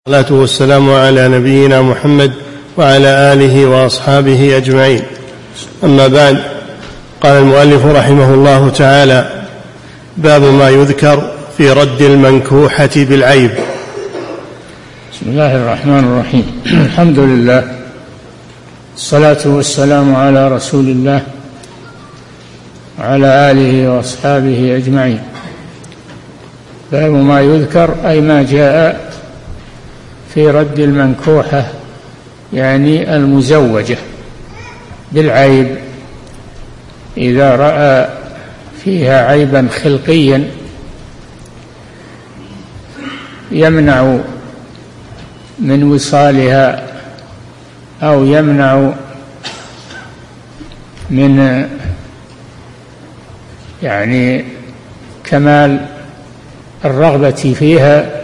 والصلاة والسلام على نبينا محمد وعلى آله وأصحابه أجمعين. أما بعد، قال المؤلف رحمه الله تعالى: باب ما يذكر في رد المنكوحة بالعيب. بسم الله الرحمن الرحيم. الحمد لله، الصلاة والسلام على رسول الله وعلى آله وأصحابه أجمعين. باب ما يذكر أي ما جاء في رد المنكوحة، يعني المزوجة، بالعيب إذا رأى فيها عيبا خلقيا يمنع من وصالها أو يمنع من يعني كمال الرغبة فيها،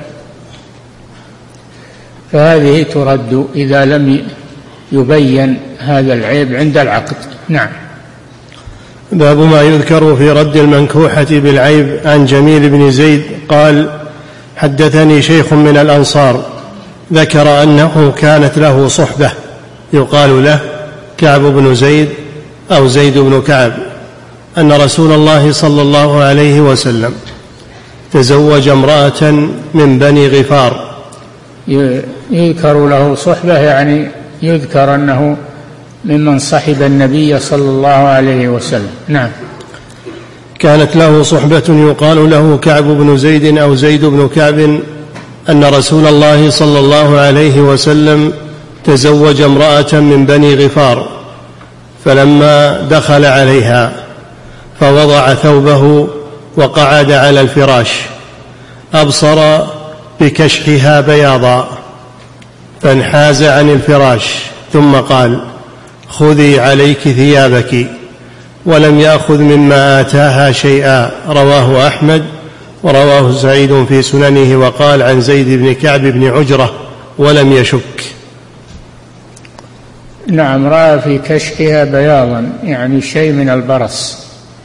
فهذه ترد إذا لم يبين هذا العيب عند العقد. نعم. باب ما يذكر في رد المنكوحة بالعيب. عن جميل بن زيد قال: حدثني شيخ من الأنصار ذكر أنه كانت له صحبة يقال له كعب بن زيد أو زيد بن كعب، أن رسول الله صلى الله عليه وسلم تزوج امرأة من بني غفار. يذكر له صحبة، يعني يذكر أنه ممن صحب النبي صلى الله عليه وسلم. نعم. كانت له صحبة يقال له كعب بن زيد أو زيد بن كعب، أن رسول الله صلى الله عليه وسلم تزوج امرأة من بني غفار، فلما دخل عليها فوضع ثوبه وقعد على الفراش أبصر بكشحها بياضا، فانحاز عن الفراش ثم قال: خذي عليك ثيابك، ولم يأخذ مما آتاها شيئا. رواه أحمد ورواه سعيد في سننه، وقال عن زيد بن كعب بن عجرة ولم يشك. نعم. رأى في كشحها بياضا، يعني شيء من البرص،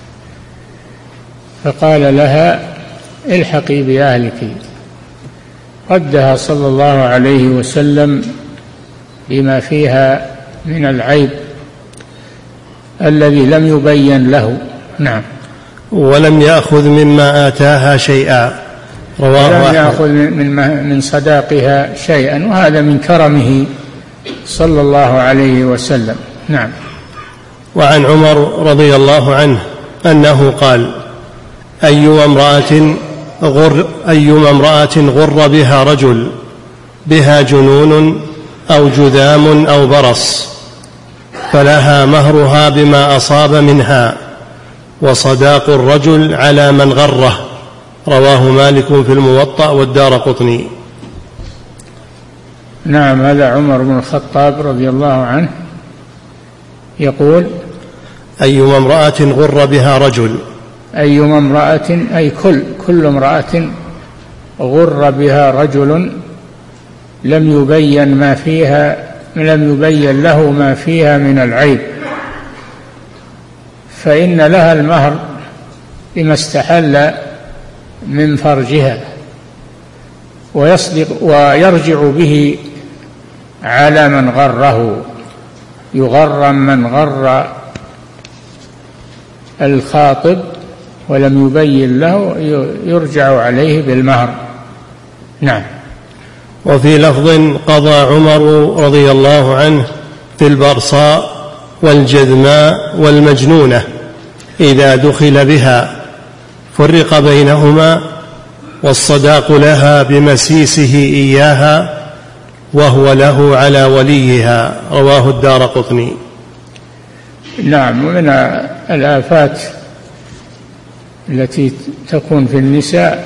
فقال لها: الحقي بأهلك. ردها صلى الله عليه وسلم بما فيها من العيب الذي لم يبين له. نعم. ولم يأخذ مما آتاها شيئا. رواه لم يأخذ من صداقها شيئا، وهذا من كرمه صلى الله عليه وسلم. نعم. وعن عمر رضي الله عنه أنه قال: أيما امرأة غر بها رجل بها جنون أو جذام أو برص، فلها مهرها بما أصاب منها، وصداق الرجل على من غره. رواه مالك في الموطأ والدارقطني. نعم. هذا عمر بن الخطاب رضي الله عنه يقول: أيما امرأة غر بها رجل. أيما امرأة أي كل امرأة غر بها رجل لم يبين له ما فيها من العيب، فإن لها المهر بما استحل من فرجها، ويرجع به على من غره. يغرم من غر الخاطب ولم يبين له، يرجع عليه بالمهر. نعم. وفي لفظ: قضى عمر رضي الله عنه في البرصاء والجذماء والمجنونة إذا دخل بها فرق بينهما، والصداق لها بمسيسه إياها، وهو له على وليها. رواه الدارقطني. نعم. ومن الآفات التي تكون في النساء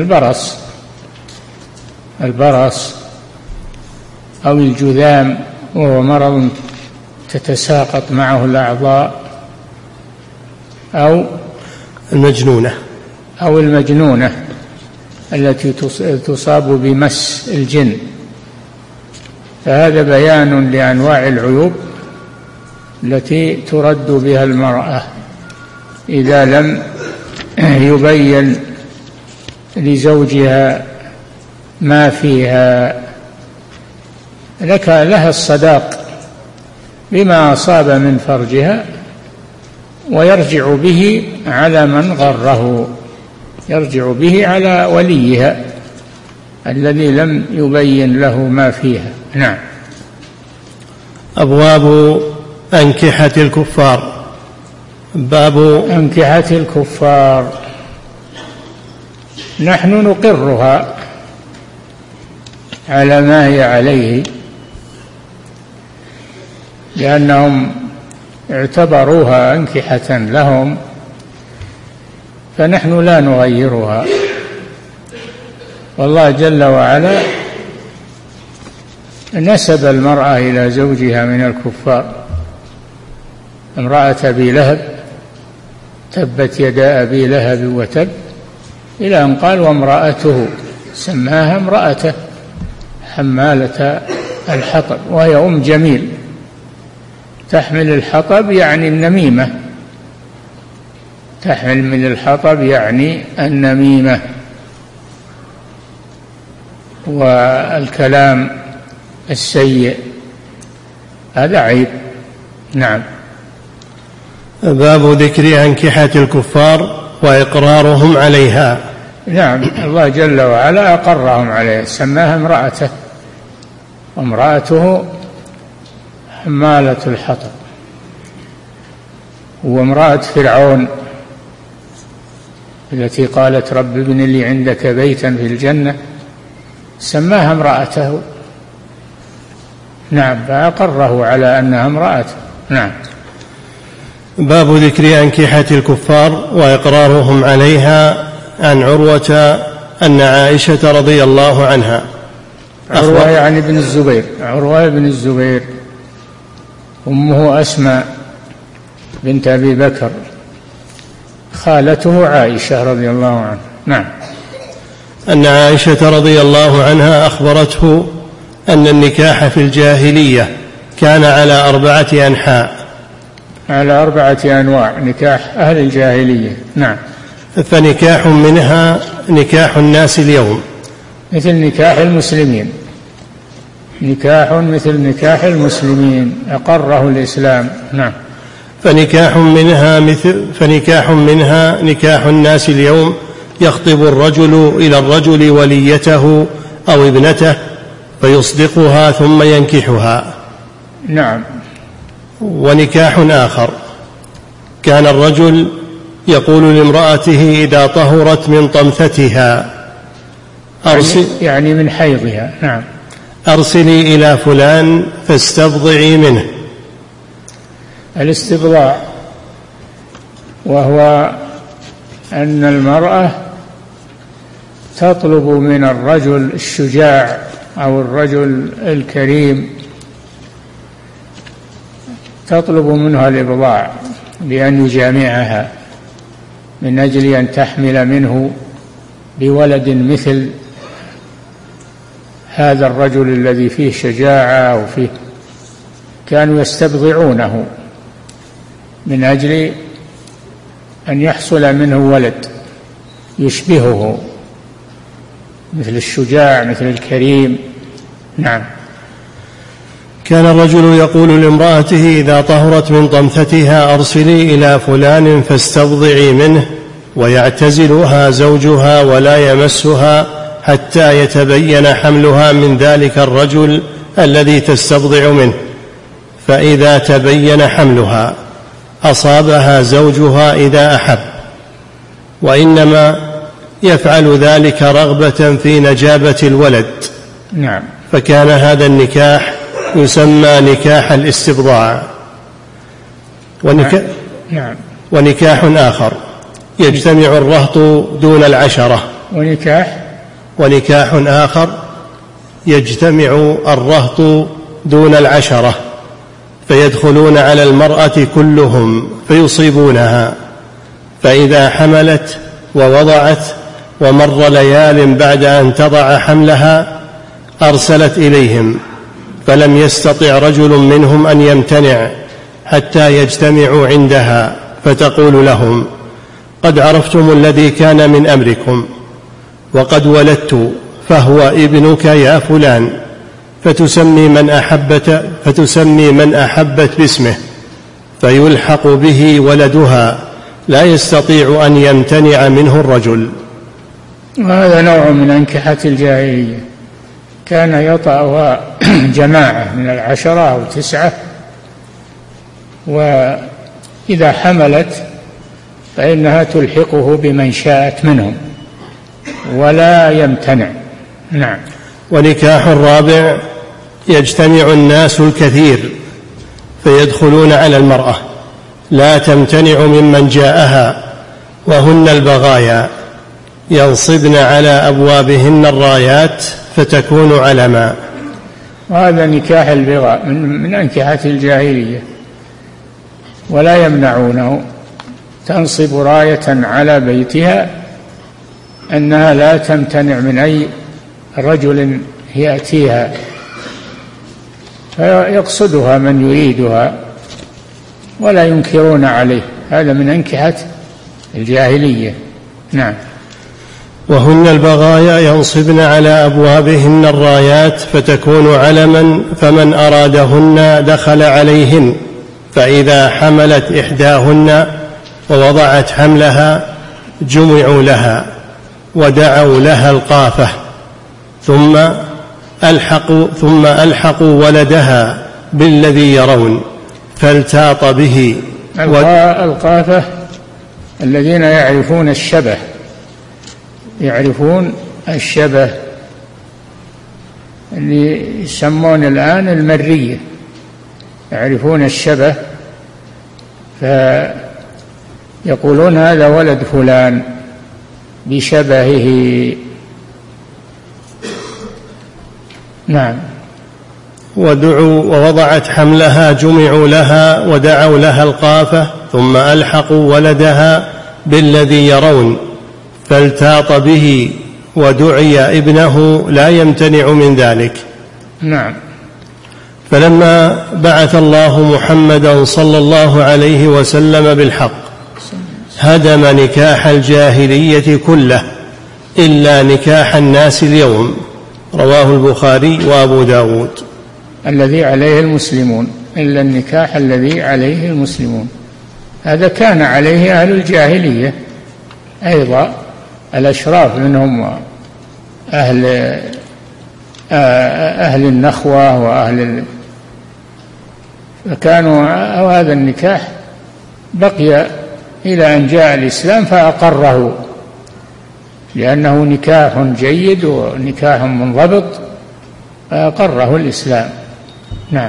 البرص أو الجذام، وهو مرض تتساقط معه الأعضاء، أو المجنونة التي تصاب بمس الجن. فهذا بيان لأنواع العيوب التي ترد بها المرأة إذا لم يبين لزوجها ما فيها. لها الصداق بما أصاب من فرجها، ويرجع به على من غره، يرجع به على وليها الذي لم يبين له ما فيها. نعم. أبواب أنكحة الكفار. باب أنكحة الكفار، نحن نقرها على ما هي عليه، لأنهم اعتبروها أنكحة لهم، فنحن لا نغيرها. والله جل وعلا نسب المرأة إلى زوجها من الكفار، امرأة أبي لهب، تبت يدا أبي لهب وتب، إلى أن قال وامرأته، سماها امرأته حمالة الحطب، وهي أم جميل، تحمل الحطب يعني النميمة، تحمل من الحطب يعني النميمة والكلام السيء، هذا عيب. نعم. باب ذكر أنكحة الكفار وإقرارهم عليها. نعم، الله جل وعلا أقرهم عليها، سماها امرأته، وامرأته حمالة الحطب، وامرأة فرعون التي قالت رب ابن لي عندك بيتا في الجنة، سماها امرأته. نعم، فأقره على أنها امرأته. نعم. باب ذكر أنكحة الكفار وإقرارهم عليها. عن عروة أن عائشة رضي الله عنها، عروة يعني بن الزبير، عروة بن الزبير، أمه أسماء بنت أبي بكر، خالته عائشة رضي الله عنها. نعم. أن عائشة رضي الله عنها أخبرته أن النكاح في الجاهلية كان على 4 أنحاء، على 4 أنواع نكاح أهل الجاهلية. نعم. فنكاح منها نكاح الناس اليوم، مثل نكاح المسلمين، نكاح مثل نكاح المسلمين أقره الإسلام. نعم. فنكاح منها نكاح الناس اليوم، يخطب الرجل إلى الرجل وليته أو ابنته فيصدقها ثم ينكحها. نعم. ونكاح آخر، كان الرجل يقول لامرأته إذا طهرت من طمثتها يعني من حيضها، نعم، أرسلي إلى فلان فاستبضعي منه. الاستبضاع وهو أن المرأة تطلب من الرجل الشجاع أو الرجل الكريم، تطلب منها الإبضاع بأن يجامعها من أجل أن تحمل منه بولد مثل هذا الرجل الذي فيه شجاعة وفيه، كانوا يستبضعونه من أجل أن يحصل منه ولد يشبهه، مثل الشجاع مثل الكريم. نعم. كان الرجل يقول لامرأته إذا طهرت من طمثتها أرسلي إلى فلان فاستبضعي منه، ويعتزلها زوجها ولا يمسها حتى يتبين حملها من ذلك الرجل الذي تستبضع منه، فإذا تبين حملها أصابها زوجها إذا أحب، وإنما يفعل ذلك رغبة في نجابة الولد. نعم. فكان هذا النكاح يسمى نكاح الاستبضاع. نعم. ونكاح آخر، يجتمع الرهط دون العشرة. ونكاح آخر يجتمع الرهط دون العشرة، فيدخلون على المرأة كلهم فيصيبونها، فإذا حملت ووضعت ومر ليال بعد أن تضع حملها أرسلت إليهم، فلم يستطع رجل منهم أن يمتنع حتى يجتمعوا عندها، فتقول لهم قد عرفتم الذي كان من أمركم، وقد ولدت فهو ابنك يا فلان، فتسمي من أحبت باسمه، فيلحق به ولدها لا يستطيع أن يمتنع منه الرجل. وهذا نوع من أنكحة الجاهلية، كان يطأها جماعة من 10 أو 9، وإذا حملت فإنها تلحقه بمن شاءت منهم ولا يمتنع. نعم. ونكاح الرابع: يجتمع الناس الكثير فيدخلون على المرأة لا تمتنع ممن جاءها، وهن البغايا، ينصبن على أبوابهن الرايات فتكون علما. وهذا نكاح البغاء من أنكحة الجاهلية، ولا يمنعونه، تنصب راية على بيتها أنها لا تمتنع من أي رجل يأتيها، فيقصدها من يريدها ولا ينكرون عليه. هذا من أنكحة الجاهلية. نعم. وهن البغايا ينصبن على أبوابهن الرايات فتكون علما، فمن أرادهن دخل عليهن، فإذا حملت إحداهن ووضعت حملها جمعوا لها ودعوا لها القافة، ثم ألحقوا ولدها بالذي يرون فالتاط به. القافة الذين يعرفون الشبه اللي يسمون الآن المرية، يعرفون الشبه فيقولون هذا ولد فلان بشبهه. نعم. ووضعت حملها جمعوا لها ودعوا لها القافة، ثم ألحقوا ولدها بالذي يرون فالتاط به ودعي ابنه لا يمتنع من ذلك. نعم. فلما بعث الله محمدا صلى الله عليه وسلم بالحق هدم نكاح الجاهلية كله إلا نكاح الناس اليوم. رواه البخاري وأبو داود. الذي عليه المسلمون، إلا النكاح الذي عليه المسلمون، هذا كان عليه أهل الجاهلية أيضا، الأشراف منهم أهل النخوة فكانوا، هذا النكاح بقي إلى أن جاء الإسلام فأقره، لأنه نكاح جيد ونكاح منضبط فأقره الإسلام. نعم.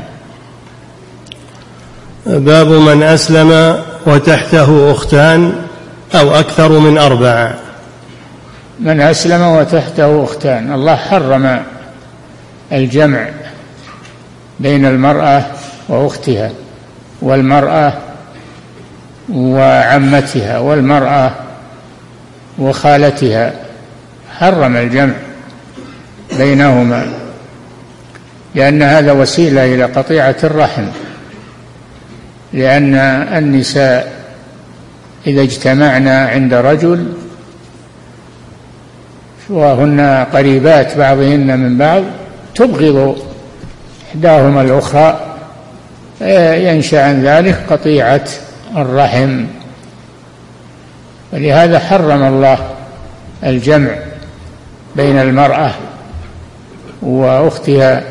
باب من أسلم وتحته أختان أو أكثر من 4. من أسلم وتحته أختان، الله حرم الجمع بين المرأة وأختها، والمرأة وعمتها، والمرأة وخالتها، حرم الجمع بينهما، لأن هذا وسيلة إلى قطيعة الرحم، لأن النساء إذا اجتمعنا عند رجل وهن قريبات بعضهن من بعض تبغض إحداهما الأخرى، ينشأ عن ذلك قطيعة الرحم، ولهذا حرم الله الجمع بين المرأة وأختها،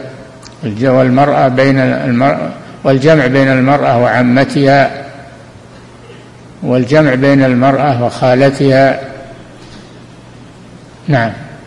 والجمع بين المرأة وعمتها، والجمع بين المرأة وخالتها. نعم.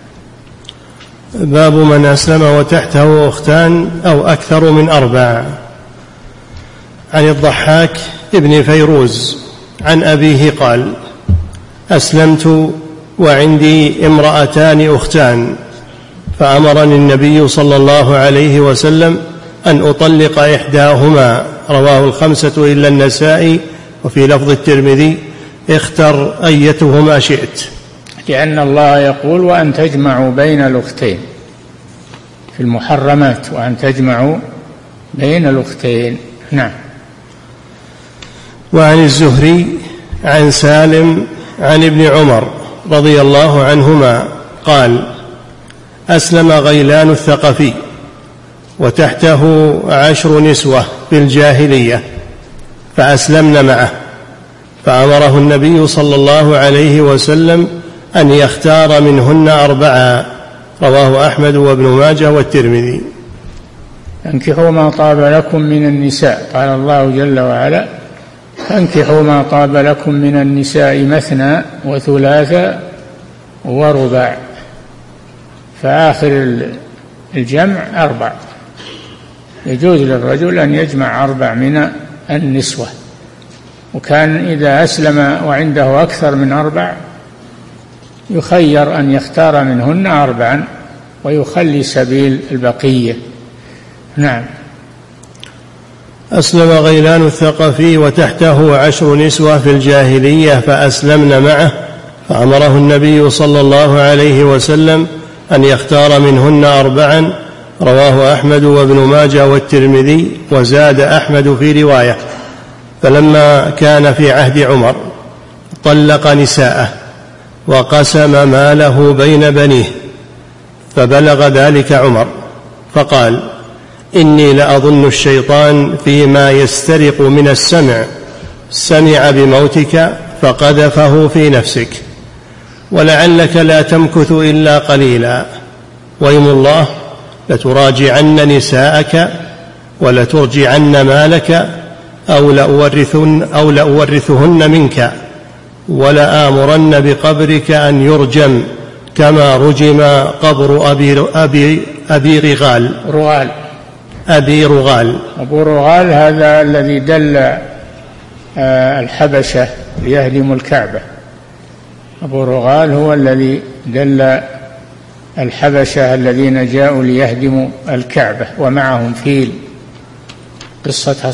باب من أسلم وتحته أختان أو أكثر من 4. عن الضحاك ابن فيروز عن أبيه قال: أسلمت وعندي امرأتان أختان، فأمرني النبي صلى الله عليه وسلم أن أطلق إحداهما. رواه 5 إلا النسائي، وفي لفظ الترمذي: اختر أيتهما شئت. لأن الله يقول: وأن تجمعوا بين الأختين في المحرمات، وأن تجمعوا بين الأختين. نعم. وعن الزهري عن سالم عن ابن عمر رضي الله عنهما قال: أسلم غيلان الثقفي وتحته 10 نسوة في الجاهلية فأسلمن معه، فأمره النبي صلى الله عليه وسلم أن يختار منهن 4. رواه أحمد وابن ماجه والترمذي. فانكحوا ما طاب لكم من النساء، قال الله جل وعلا: فانكحوا ما طاب لكم من النساء مثنى وثلاث ورباع، فآخر الجمع 4. يجوز للرجل أن يجمع 4 من النسوة، وكان إذا أسلم وعنده أكثر من 4 يخير أن يختار منهن 4 ويخلي سبيل البقية. نعم. أسلم غيلان الثقفي وتحته 10 نسوة في الجاهلية فأسلمن معه، فأمره النبي صلى الله عليه وسلم أن يختار منهن 4. رواه أحمد وابن ماجه والترمذي. وزاد أحمد في رواية: فلما كان في عهد عمر طلق نساءه وقسم ماله بين بنيه، فبلغ ذلك عمر فقال: إني لأظن الشيطان فيما يسترق من السمع سمع بموتك فقذفه في نفسك، ولعلك لا تمكث إلا قليلا، ويم الله لتراجعن نساءك ولترجعن مالك أو لأورثهن منك، ولآمرن بقبرك أن يرجم كما رجم قبر أبي رغال. أبو رغال هذا الذي دل الحبشة ليهدموا الكعبة. أبو رغال هو الذي دل الحبشة الذين جاءوا ليهدموا الكعبة ومعهم فيل. قصة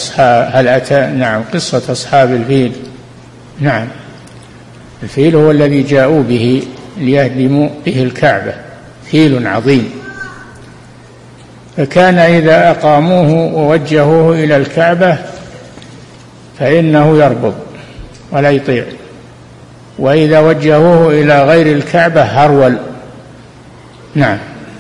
أصحاب الفيل. نعم، الفيل هو الذي جاءوا به ليهدموا به الكعبة، فيل عظيم. فكان إذا أقاموه ووجهوه إلى الكعبة فإنه يربض ولا يطيع، وإذا وجهوه إلى غير الكعبة هرول. نعم.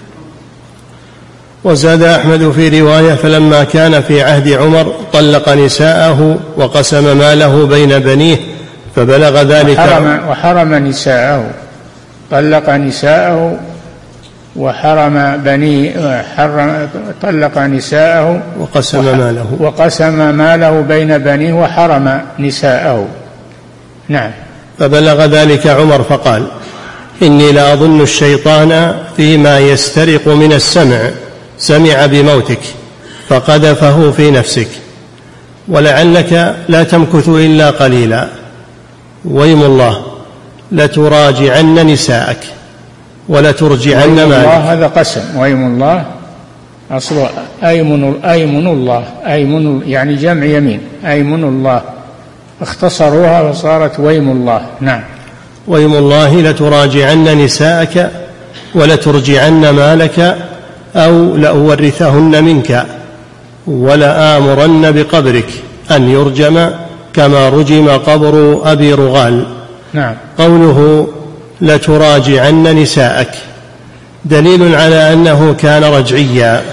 وزاد أحمد في رواية: فلما كان في عهد عمر طلق نساءه وقسم ماله بين بنيه، فبلغ ذلك وحرم نساءه، طلق نساءه وحرم بنيه، طلق نساءه وقسم ماله بين بنيه وحرم نساءه. نعم. فبلغ ذلك عمر فقال: إني لأظن الشيطان فيما يسترق من السمع سمع بموتك فقذفه في نفسك، ولعلك لا تمكث إلا قليلا، ويم الله لتراجعن نساءك ولترجعن مالك. هذا قسم، ويم الله أصله أيمن الله، أيمن يعني جمع يمين، أيمن الله، اختصروها وصارت ويم الله. نعم. ويم الله لتراجعن نساءك ولترجعن مالك أو لأورثهن منك، ولآمرن بقبرك أن يرجم كما رجم قبر أبي رغال. نعم. قوله لتراجعن نساءك دليل على أنه كان رجعيا،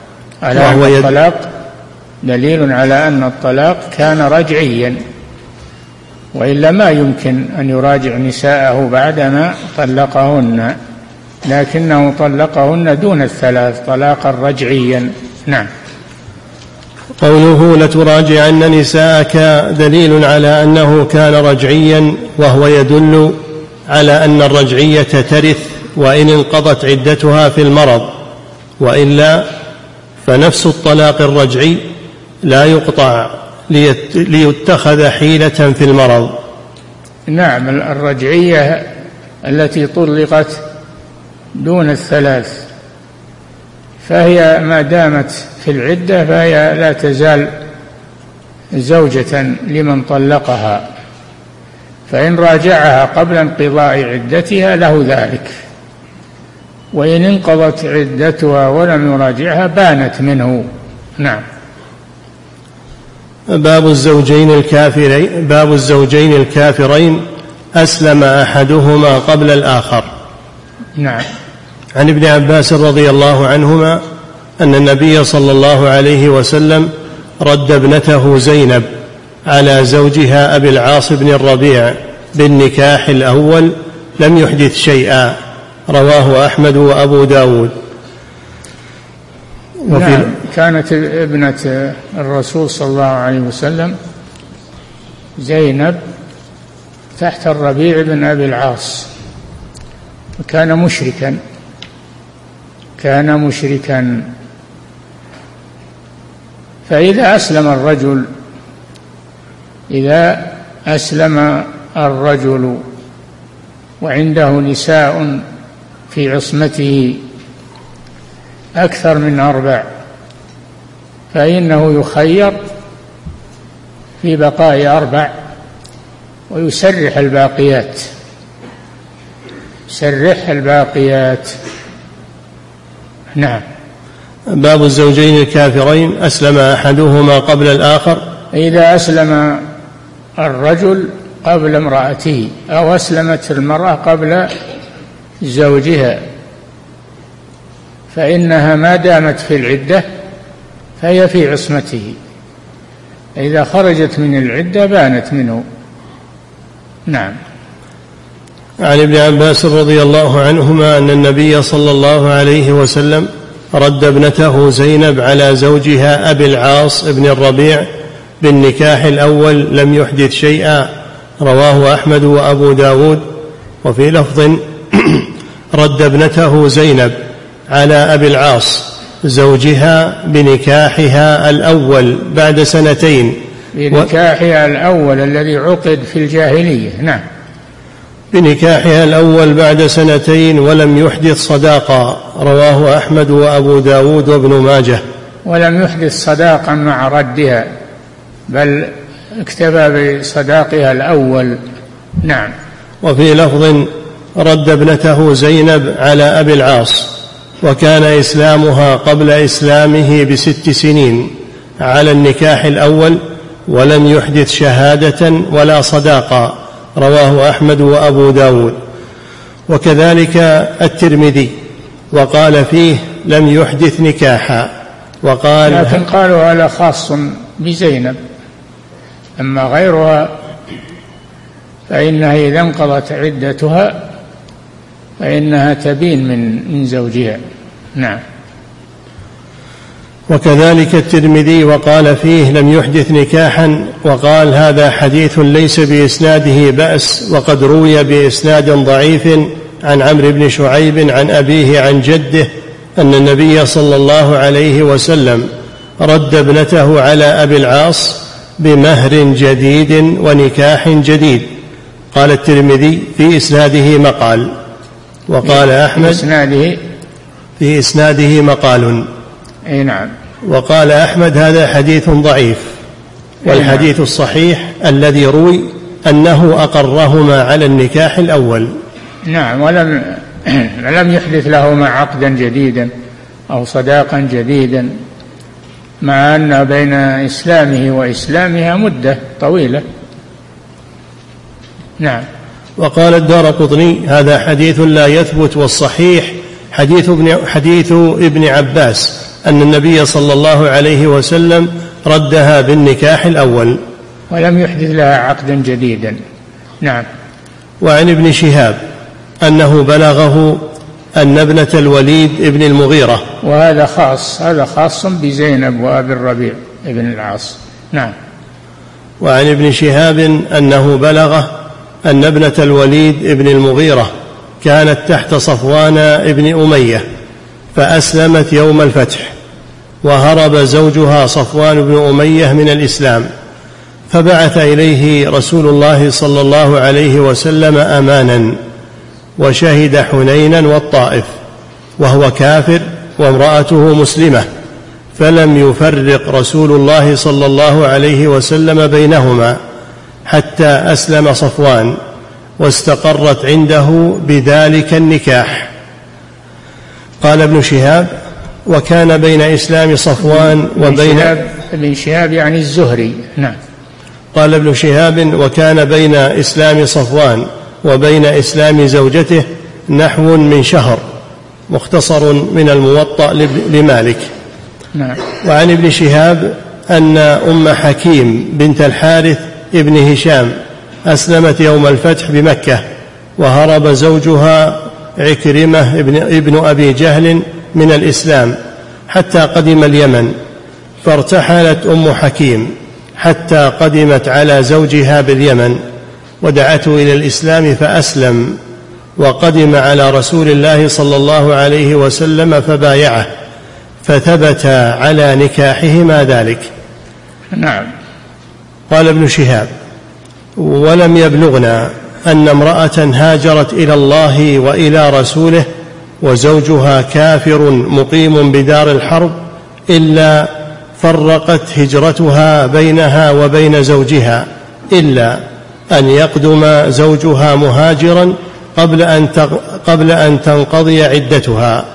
دليل على أن الطلاق كان رجعيا، وإلا ما يمكن أن يراجع نساءه بعدما طلقهن، لكنه طلقهن دون الثلاث طلاقا رجعيا. نعم. قوله لتراجعن نساءك دليل على أنه كان رجعيا، وهو يدل على أن الرجعية ترث وإن انقضت عدتها في المرض، وإلا فنفس الطلاق الرجعي لا يقطع ليتخذ حيلة في المرض. نعم، الرجعية التي طلقت دون الثلاث فهي ما دامت في العدة فهي لا تزال زوجة لمن طلقها، فإن راجعها قبل انقضاء عدتها له ذلك، وإن انقضت عدتها ولم يراجعها بانت منه. نعم. باب الزوجين الكافرين أسلم أحدهما قبل الآخر. نعم. عن ابن عباس رضي الله عنهما أن النبي صلى الله عليه وسلم رد ابنته زينب على زوجها أبي العاص بن الربيع بالنكاح الأول لم يحدث شيئا، رواه أحمد وأبو داود. نعم، كانت ابنة الرسول صلى الله عليه وسلم زينب تحت الربيع بن أبي العاص، وكان مشركا. فإذا أسلم الرجل وعنده نساء في عصمته أكثر من 4 فإنه يخير في بقاء 4 ويسرح الباقيات. نعم. باب الزوجين الكافرين أسلم أحدهما قبل الآخر. إذا أسلم الرجل قبل امرأته أو أسلمت المرأة قبل زوجها فإنها ما دامت في العدة فهي في عصمته، إذا خرجت من العدة بانت منه. نعم. عن ابن عباس رضي الله عنهما أن النبي صلى الله عليه وسلم رد ابنته زينب على زوجها أبي العاص بن الربيع بالنكاح الأول لم يحدث شيئا، رواه أحمد وأبو داود. وفي لفظ رد ابنته زينب على أبي العاص زوجها بنكاحها الأول بعد 2 بنكاحها الأول الذي عقد في الجاهلية. نعم. بنكاحها الأول بعد 2 ولم يحدث صداقا، رواه أحمد وأبو داود وابن ماجه. ولم يحدث صداقا مع ردها، بل اكتفى بصداقها الأول. نعم. وفي لفظ رد ابنته زينب على أبي العاص وكان إسلامها قبل إسلامه ب6 سنين على النكاح الأول ولم يحدث شهادة ولا صداقا، رواه أحمد وأبو داود. وكذلك الترمذي وقال فيه لم يحدث نكاحا، وقال لكن قالوا هذا خاص بزينب، أما غيرها فإنها إذا انقضت عدتها فإنها تبين من زوجها. نعم. وكذلك الترمذي وقال فيه لم يحدث نكاحا، وقال هذا حديث ليس بإسناده بأس، وقد روي بإسناد ضعيف عن عمرو بن شعيب عن أبيه عن جده أن النبي صلى الله عليه وسلم رد ابنته على أبي العاص بمهر جديد ونكاح جديد. قال الترمذي في إسناده مقال، وقال أحمد في إسناده مقال. أي نعم. وقال أحمد هذا حديث ضعيف، والحديث الصحيح الذي روي أنه أقرهما على النكاح الأول. نعم. ولم يحدث لهما عقدا جديدا أو صداقا جديدا، مع أن بين إسلامه وإسلامها مدة طويلة. نعم. وقال الدارقطني هذا حديث لا يثبت، والصحيح حديث ابن عباس أن النبي صلى الله عليه وسلم ردها بالنكاح الأول ولم يحدث لها عقدا جديدا. نعم. وعن ابن شهاب أنه بلغه أن ابنة الوليد ابن المغيرة، وهذا خاص بزينب وأبي الربيع ابن العاص. نعم. وعن ابن شهاب أنه بلغه أن ابنة الوليد ابن المغيرة كانت تحت صفوان ابن أمية فأسلمت يوم الفتح، وهرب زوجها صفوان بن أمية من الإسلام، فبعث إليه رسول الله صلى الله عليه وسلم أمانا، وشهد حنينا والطائف وهو كافر وامرأته مسلمة، فلم يفرق رسول الله صلى الله عليه وسلم بينهما حتى أسلم صفوان، واستقرت عنده بذلك النكاح. قال ابن شهاب وكان بين إسلام صفوان وبين ابن شهاب يعني الزهري. نعم. قال ابن شهاب وكان بين إسلام صفوان وبين إسلام زوجته نحو من شهر، مختصر من الموطأ لمالك. نعم. وعن ابن شهاب أن أم حكيم بنت الحارث ابن هشام أسلمت يوم الفتح بمكة، وهرب زوجها عكرمة ابن أبي جهل من الإسلام حتى قدم اليمن، فارتحلت أم حكيم حتى قدمت على زوجها باليمن ودعته إلى الإسلام فأسلم، وقدم على رسول الله صلى الله عليه وسلم فبايعه، فثبت على نكاحهما ذلك. نعم. قال ابن شهاب: ولم يبلغنا أن امرأة هاجرت إلى الله وإلى رسوله وزوجها كافر مقيم بدار الحرب إلا فرقت هجرتها بينها وبين زوجها، إلا أن يقدم زوجها مهاجرا قبل أن تنقضي عدتها.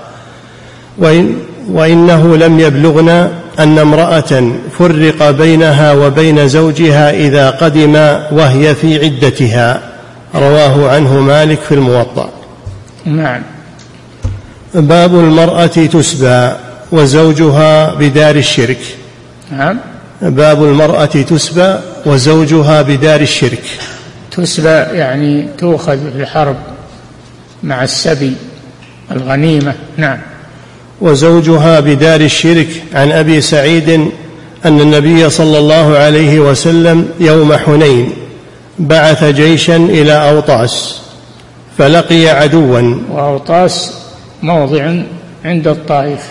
وإنه لم يبلغنا أن امرأة فرق بينها وبين زوجها إذا قدم وهي في عدتها. رواه عنه مالك في الموطأ. نعم. باب المرأة تسبى وزوجها بدار الشرك. نعم. باب المرأة تسبى وزوجها بدار الشرك. تسبى يعني تؤخذ في الحرب مع السبي الغنيمة. نعم. وزوجها بدار الشرك. عن أبي سعيد أن النبي صلى الله عليه وسلم يوم حنين بعث جيشا إلى أوطاس فلقي عدوا. وأوطاس موضع عند الطائف،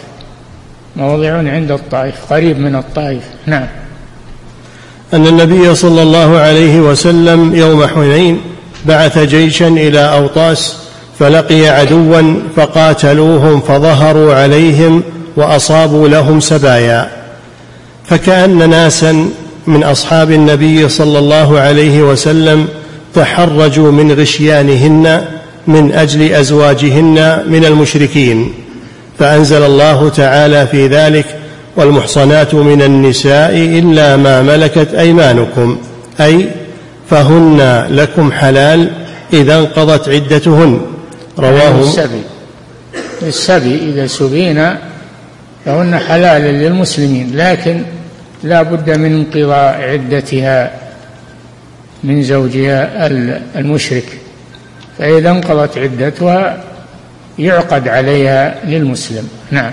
قريب من الطائف. نعم. أن النبي صلى الله عليه وسلم يوم حنين بعث جيشا إلى أوطاس فلقي عدوا فقاتلوهم فظهروا عليهم وأصابوا لهم سبايا، فكأن ناسا من أصحاب النبي صلى الله عليه وسلم تحرجوا من غشيانهن من أجل أزواجهن من المشركين، فأنزل الله تعالى في ذلك: والمحصنات من النساء إلا ما ملكت أيمانكم، أي فهن لكم حلال إذا انقضت عدتهن. رواه السبي إذا سبينا فهن حلال للمسلمين، لكن لا بد من انقضاء عدتها من زوجها المشرك، فإذا انقضت عدتها يعقد عليها للمسلم. نعم.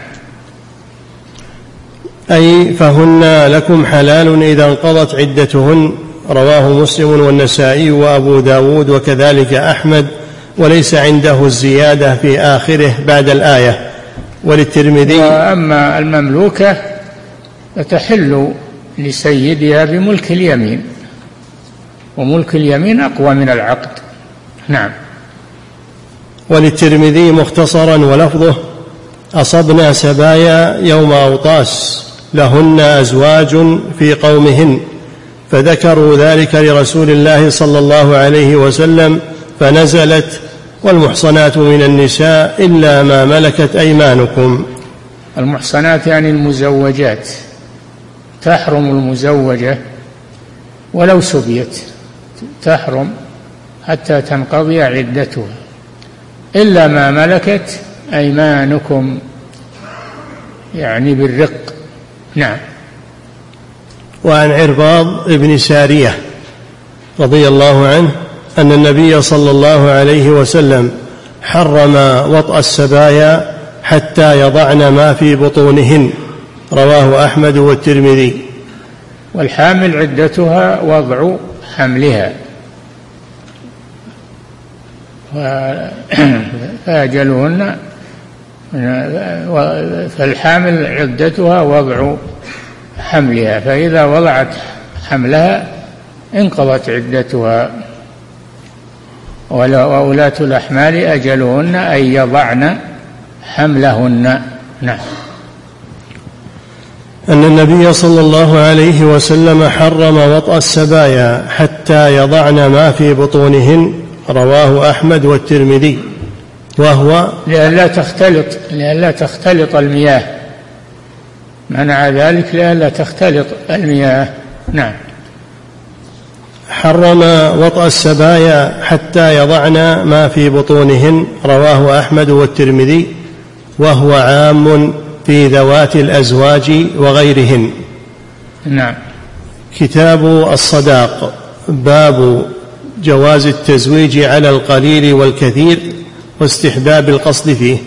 أي فهن لكم حلال إذا انقضت عدتهن. رواه مسلم والنسائي وأبو داود وكذلك أحمد، وليس عنده الزيادة في آخره بعد الآية. وللترمذي: وأما المملوكة فتحل لسيدها بملك اليمين، وملك اليمين أقوى من العقد. نعم. وللترمذي مختصرا ولفظه: أصبنا سبايا يوم أوطاس لهن أزواج في قومهن، فذكروا ذلك لرسول الله صلى الله عليه وسلم فنزلت: والمحصنات من النساء إلا ما ملكت أيمانكم. المحصنات يعني المزوجات، تحرم المزوجة ولو سبيت، تحرم حتى تنقضي عدتها، إلا ما ملكت أيمانكم، يعني بالرق. نعم. وعن عرباض ابن سارية رضي الله عنه أن النبي صلى الله عليه وسلم حرم وطأ السبايا حتى يضعن ما في بطونهن. رواه أحمد والترمذي. والحامل عدتها وضع حملها، فأجلهن، فالحامل عدتها وضع حملها، فإذا وضعت حملها انقضت عدتها. وأولاة الأحمال أجلهن أن يضعن حملهن. نعم. أن النبي صلى الله عليه وسلم حرم وطأ السبايا حتى يضعن ما في بطونهن. رواه أحمد والترمذي. وهو لئلا تختلط المياه، منع ذلك لئلا تختلط المياه. نعم. حرم وطأ السبايا حتى يضعن ما في بطونهن. رواه أحمد والترمذي. وهو عام في ذوات الأزواج وغيرهن. نعم. كتاب الصداق. باب جواز التزويج على القليل والكثير واستحباب القصد فيه.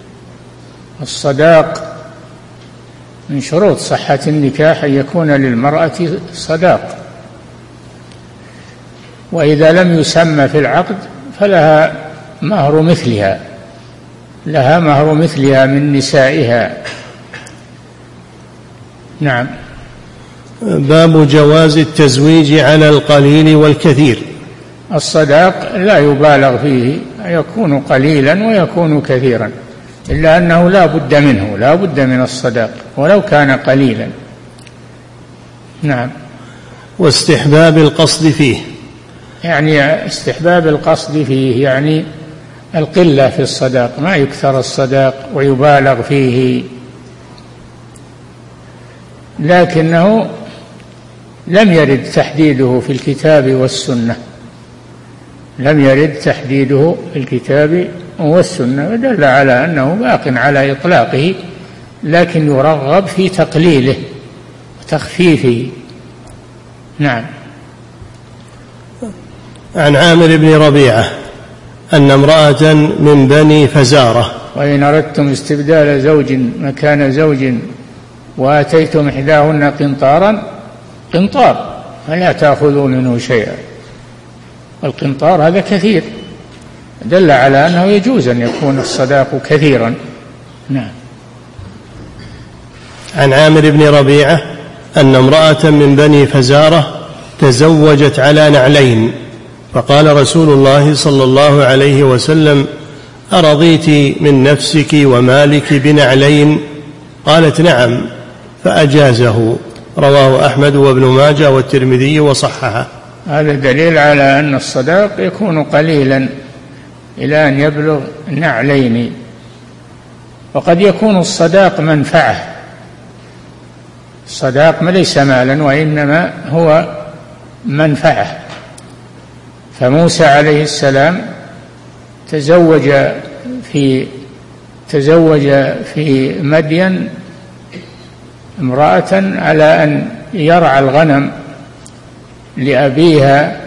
الصداق من شروط صحة النكاح أن يكون للمرأة صداق، وإذا لم يسمى في العقد فلها مهر مثلها، لها مهر مثلها من نسائها. نعم. باب جواز التزويج على القليل والكثير. الصداق لا يبالغ فيه، يكون قليلا ويكون كثيرا، إلا أنه لا بد منه، لا بد من الصداق ولو كان قليلا. نعم. واستحباب القصد فيه، يعني استحباب القصد فيه يعني القلة في الصداق، ما يكثر الصداق ويبالغ فيه، لكنه لم يرد تحديده في الكتاب والسنة، لم يرد تحديده في الكتاب والسنة، ودل على أنه باق على إطلاقه، لكن يرغب في تقليله وتخفيفه. نعم. عن عامر بن ربيعة أن امرأة من بني فزارة. وإن أردتم استبدال زوج مكان زوج وآتيتم إحداهن قنطار فلا تأخذوا منه شيئا. القنطار هذا كثير، دل على أنه يجوز أن يكون الصداق كثيرا. نعم. عن عامر بن ربيعة أن امرأة من بني فزارة تزوجت على نعلين، فقال رسول الله صلى الله عليه وسلم: أرضيت من نفسك ومالك بنعلين؟ قالت: نعم، فأجازه. رواه أحمد وابن ماجه والترمذي وصححه. هذا دليل على أن الصداق يكون قليلا إلى أن يبلغ نعلين. وقد يكون الصداق منفعة، الصداق ليس مالا وإنما هو منفعة. فموسى عليه السلام تزوج في مدين امرأة على أن يرعى الغنم لأبيها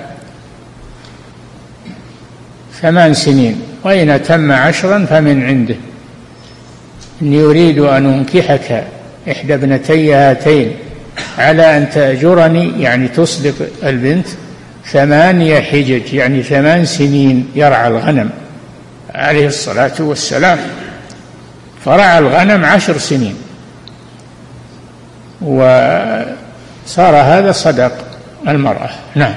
8 سنين، وإن تم 10 فمن عنده، إني يريد أن أنكحك إحدى ابنتي هاتين على أن تأجرني، يعني تصدق البنت 8 حجج، يعني 8 سنين يرعى الغنم عليه الصلاة والسلام. فرعى الغنم 10 سنين، وصار هذا صدق المرأة. نعم.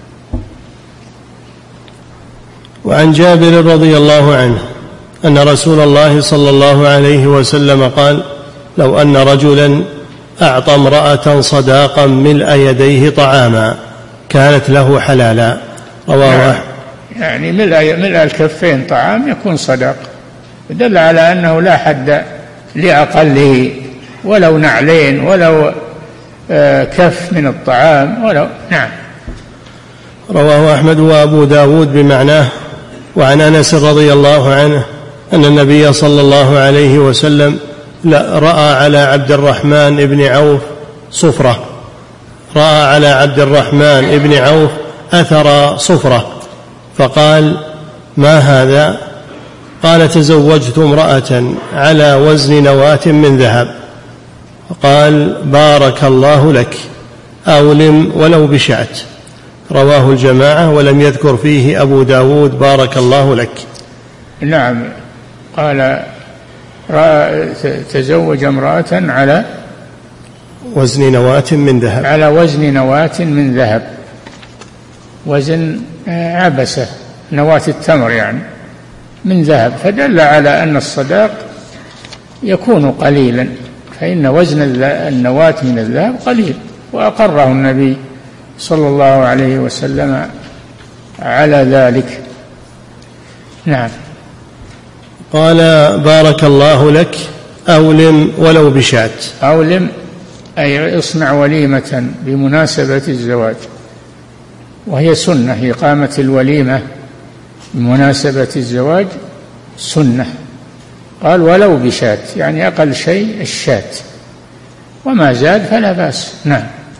وعن جابر رضي الله عنه أن رسول الله صلى الله عليه وسلم قال: لو أن رجلا أعطى امرأة صداقا ملء يديه طعاما كانت له حلالا. رواه. يعني ملء الكفين طعام يكون صداق، دل على أنه لا حد لأقله، ولو نعلين ولو كف من الطعام ولو. نعم. رواه أحمد وأبو داود بمعناه. وعن أنس رضي الله عنه أن النبي صلى الله عليه وسلم رأى على عبد الرحمن بن عوف صفرة، رأى على عبد الرحمن بن عوف أثر صفرة، فقال: ما هذا؟ قال: تزوجت امرأة على وزن نواة من ذهب. قال: بارك الله لك، أولم ولو بشعت. رواه الجماعة ولم يذكر فيه أبو داود بارك الله لك. نعم. قال: تزوج امرأة على وزن نواة من ذهب، على وزن نواة من ذهب، وزن عبسة، نواة التمر يعني، من ذهب، فدل على أن الصداق يكون قليلا، فإن وزن النواة من الذهب قليل، وأقره النبي صلى الله عليه وسلم على ذلك. نعم. قال: بارك الله لك، أولم ولو بشاة. أولم أي اصنع وليمة بمناسبة الزواج، وهي سنة، إقامة الوليمة بمناسبة الزواج سنة، قال ولو بشاة، يعني أقل شيء الشاة، وما زاد فلا بأس. نعم.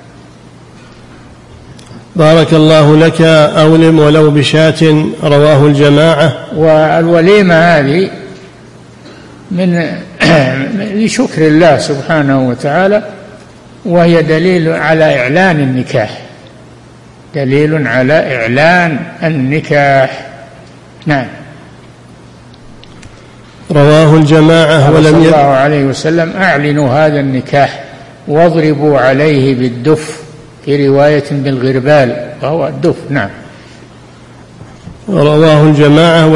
بارك الله لك. أولم ولو بشاة، رواه الجماعة. والوليمة هذه من لشكر الله سبحانه وتعالى، وهي دليل على إعلان النكاح، دليل على إعلان النكاح. نعم. رواه الجماعة. ولم صلى الله عليه وسلم أعلنوا هذا النكاح واضربوا عليه بالدف، في رواية بالغربال وهو الدف. نعم. رواه الجماعة.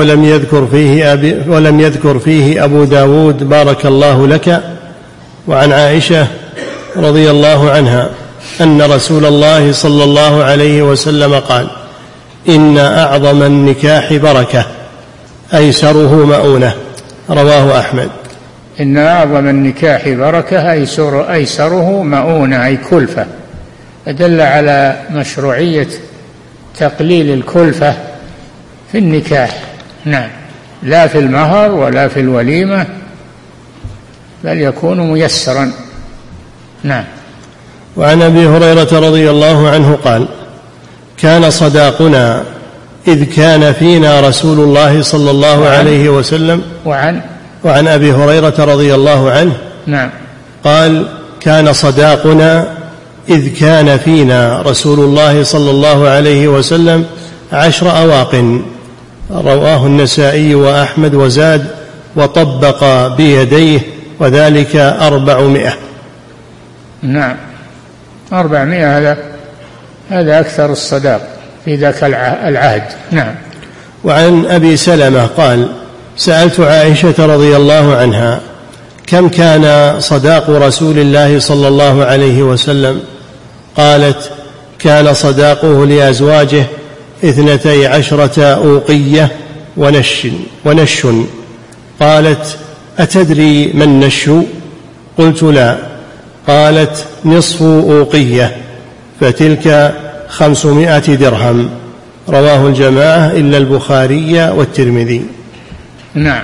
ولم يذكر فيه أبو داود بارك الله لك. وعن عائشة رضي الله عنها أن رسول الله صلى الله عليه وسلم قال: إن أعظم النكاح بركة أيسره مؤونة. رواه أحمد. إن أعظم النكاح بركة أيسره مؤونة، أي كلفة، أدل على مشروعية تقليل الكلفة في النكاح. نعم. لا في المهر ولا في الوليمة، بل يكون ميسرا. نعم. وعن أبي هريرة رضي الله عنه قال: كان صداقنا إذ كان فينا رسول الله صلى الله عليه وسلم. وعن أبي هريرة رضي الله عنه. نعم. قال: كان صداقنا إذ كان فينا رسول الله صلى الله عليه وسلم 10 أواق. رواه النسائي وأحمد، وزاد: وطبق بيديه، وذلك 400. نعم. 400 هذا أكثر الصداق في ذاك العهد. نعم. وعن أبي سلمة قال: سألت عائشة رضي الله عنها: كم كان صداق رسول الله صلى الله عليه وسلم؟ قالت: كان صداقه لأزواجه 12 أوقية ونش. قالت: أتدري ما النش؟ قلت: لا. قالت: نصف أوقية، فتلك 500 درهم. رواه الجماعة إلا البخاري والترمذي. نعم.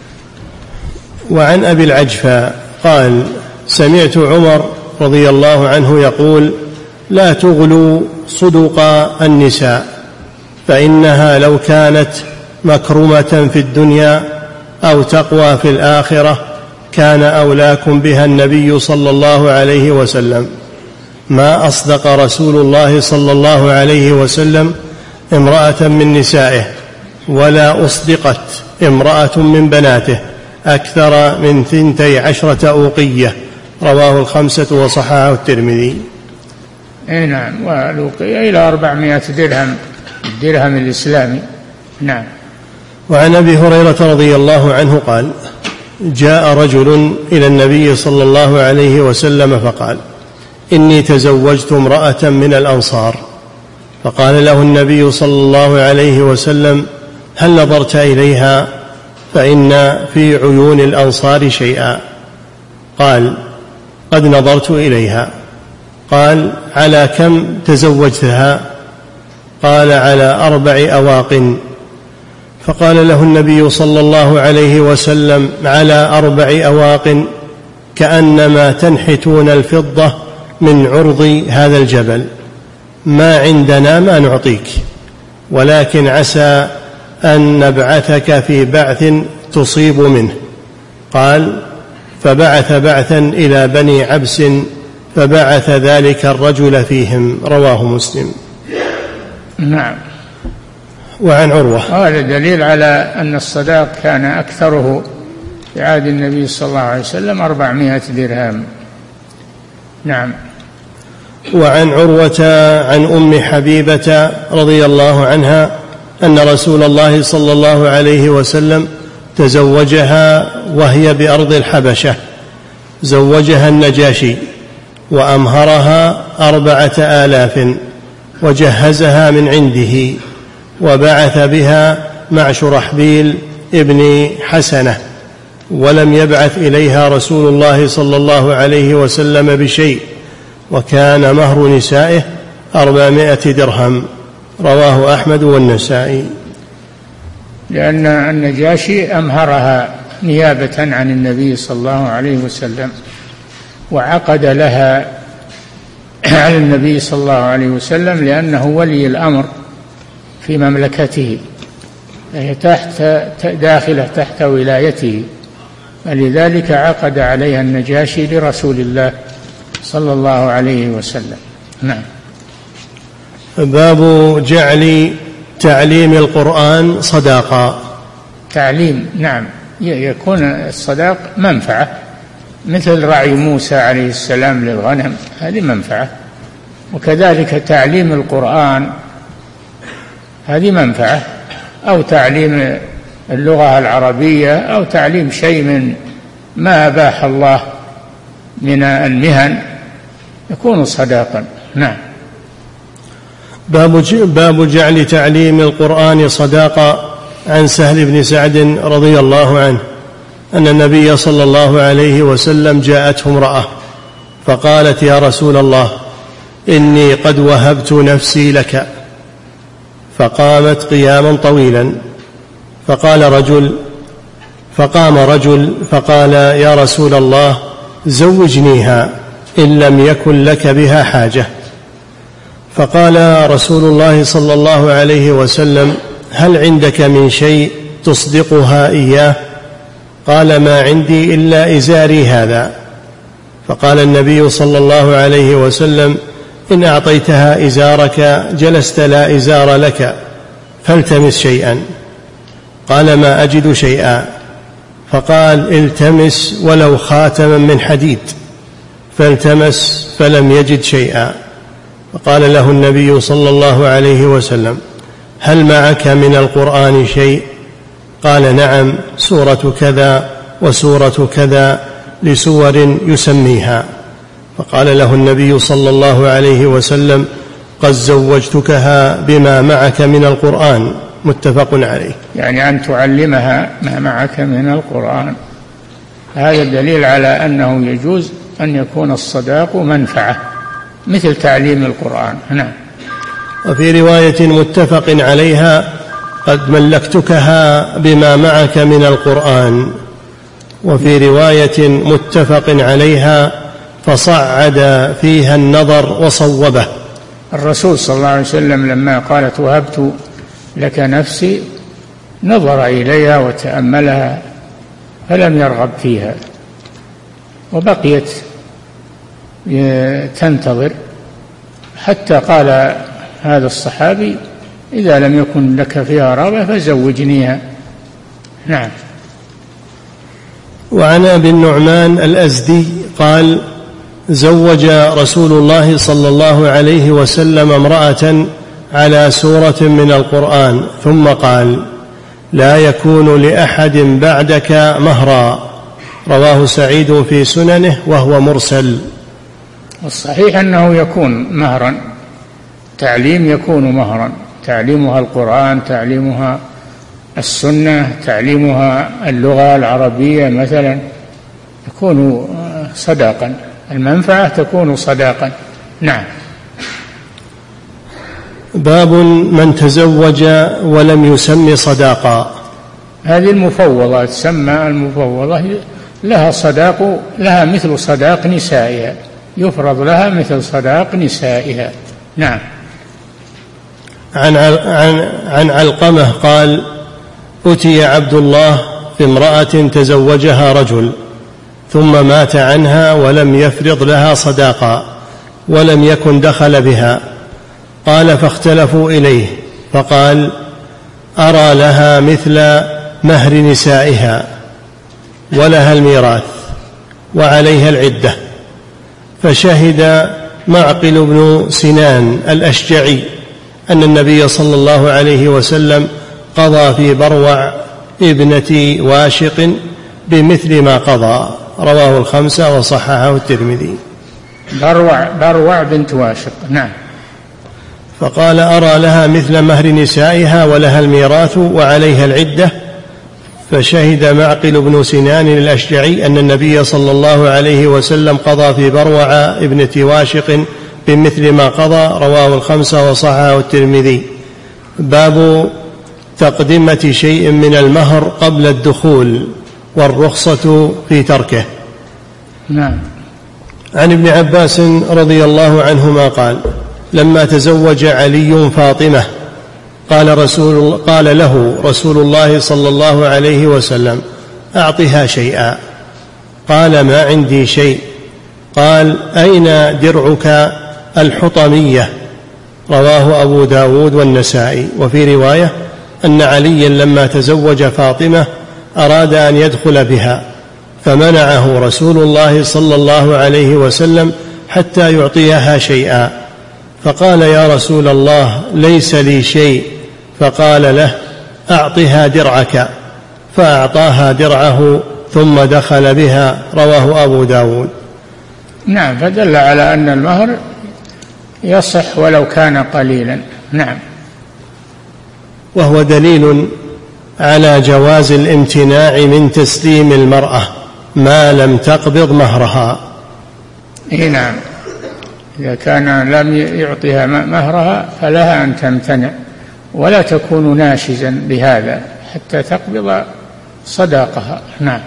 وعن أبي العجفة قال: سمعت عمر رضي الله عنه يقول: لا تغلوا صدق النساء، فإنها لو كانت مكرمة في الدنيا أو تقوى في الآخرة كان أولاكم بها النبي صلى الله عليه وسلم. ما أصدق رسول الله صلى الله عليه وسلم امرأة من نسائه، ولا أصدقت امرأة من بناته أكثر من 12 أوقية. رواه 5 وصححه الترمذي. نعم. والأوقية إلى 400 درهم، الدرهم الإسلامي. نعم. وعن أبي هريرة رضي الله عنه قال: جاء رجل إلى النبي صلى الله عليه وسلم فقال: إني تزوجت امرأة من الأنصار. فقال له النبي صلى الله عليه وسلم: هل نظرت إليها؟ فإن في عيون الأنصار شيئا. قال: قد نظرت إليها. قال: على كم تزوجتها؟ قال: على 4 أواق. فقال له النبي صلى الله عليه وسلم: على 4 أواق كأنما تنحتون الفضة من عرض هذا الجبل، ما عندنا ما نعطيك، ولكن عسى أن نبعثك في بعث تصيب منه. قال: فبعث بعثا إلى بني عبس، فبعث ذلك الرجل فيهم. رواه مسلم. نعم. وعن عروة. هذا دليل على أن الصداق كان أكثره في عهد النبي صلى الله عليه وسلم 400 درهم. نعم. وعن عروة عن أم حبيبة رضي الله عنها أن رسول الله صلى الله عليه وسلم تزوجها وهي بأرض الحبشة، زوجها النجاشي وأمهرها 4000 وجهزها من عنده، وبعث بها مع شرحبيل ابن حسنة، ولم يبعث إليها رسول الله صلى الله عليه وسلم بشيء، وكان مهر نسائه 400 درهم. رواه أحمد والنسائي. لأن النجاشي أمهرها نيابة عن النبي صلى الله عليه وسلم، وعقد لها على النبي صلى الله عليه وسلم لأنه ولي الأمر في مملكته، فهي داخلة تحت ولايته، فلذلك عقد عليها النجاشي لرسول الله صلى الله عليه وسلم. نعم. باب جعل تعليم القرآن صداقة. تعليم، نعم، يكون الصداق منفعة، مثل رعي موسى عليه السلام للغنم، هذه منفعة، وكذلك تعليم القرآن هذه منفعة، أو تعليم اللغة العربية، أو تعليم شيء من ما أباح الله من المهن يكون صداقا. نعم. باب جعل تعليم القرآن صداقة. عن سهل بن سعد رضي الله عنه أن النبي صلى الله عليه وسلم جاءته امرأة فقالت: يا رسول الله، إني قد وهبت نفسي لك. فقامت قياما طويلا، فقام رجل فقال: يا رسول الله، زوجنيها إن لم يكن لك بها حاجة. فقال رسول الله صلى الله عليه وسلم: هل عندك من شيء تصدقها إياه؟ قال: ما عندي إلا إزاري هذا. فقال النبي صلى الله عليه وسلم: إن أعطيتها إزارك جلست لا إزار لك، فالتمس شيئا. قال: ما أجد شيئا. فقال: التمس ولو خاتما من حديد. فالتمس فلم يجد شيئا. فقال له النبي صلى الله عليه وسلم: هل معك من القرآن شيء؟ قال: نعم، سورة كذا وسورة كذا، لسور يسميها. فقال له النبي صلى الله عليه وسلم: قد زوجتكها بما معك من القرآن. متفق عليه. يعني أن تعلمها ما معك من القرآن، هذا دليل على أنه يجوز أن يكون الصداق منفعة مثل تعليم القرآن. نعم. وفي رواية متفق عليها: قد ملكتكها بما معك من القرآن. وفي رواية متفق عليها: فصعد فيها النظر وصوبه. الرسول صلى الله عليه وسلم لما قالت: وهبت لك نفسي، نظر إليها وتأملها فلم يرغب فيها، وبقيت تنتظر حتى قال هذا الصحابي: إذا لم يكن لك فيها رغبة فزوجنيها. نعم. وعن أبي النعمان الأزدي قال: زوج رسول الله صلى الله عليه وسلم امرأة على سورة من القرآن، ثم قال: لا يكون لأحد بعدك مهرا. رواه سعيد في سننه وهو مرسل. الصحيح أنه يكون مهرا، تعليم يكون مهرا، تعليمها القرآن، تعليمها السنة، تعليمها اللغة العربية مثلا، يكون صداقا، المنفعة تكون صداقا. نعم. باب من تزوج ولم يسم صداقا. هذه المفوضة تسمى المفوضة، لها صداق، لها مثل صداق نسائها، يفرض لها مثل صداق نسائها. نعم. عن علقمة قال: أتي عبد الله بامرأة تزوجها رجل ثم مات عنها ولم يفرض لها صداقا ولم يكن دخل بها. قال: فاختلفوا إليه، فقال: أرى لها مثل مهر نسائها، ولها الميراث، وعليها العدة. فشهد معقل بن سنان الأشجعي أن النبي صلى الله عليه وسلم قضى في بروع ابنة واشق بمثل ما قضى. رواه الخمسة وصححه الترمذي. بروع بنت واشق. نعم. فقال: أرى لها مثل مهر نسائها، ولها الميراث، وعليها العدة. فشهد معقل بن سنان الأشجعي أن النبي صلى الله عليه وسلم قضى في بروع ابنة واشق بمثل ما قضى. رواه الخمسة وصححه الترمذي. باب تقدمة شيء من المهر قبل الدخول والرخصة في تركه. نعم. عن ابن عباس رضي الله عنهما قال: لما تزوج علي فاطمة قال له رسول الله صلى الله عليه وسلم: أعطها شيئا. قال: ما عندي شيء. قال: أين درعك الحطمية؟ رواه أبو داود والنسائي. وفي رواية أن عليا لما تزوج فاطمة أراد أن يدخل بها فمنعه رسول الله صلى الله عليه وسلم حتى يعطيها شيئا، فقال: يا رسول الله ليس لي شيء. فقال له: أعطها درعك. فأعطاها درعه ثم دخل بها. رواه أبو داود. نعم، فدل على أن المهر يصح ولو كان قليلا. نعم. وهو دليل على جواز الامتناع من تسليم المرأة ما لم تقبض مهرها. نعم، إذا كان لم يعطيها مهرها فلها أن تمتنع، ولا تكون ناشزا بهذا حتى تقبض صداقها. نعم.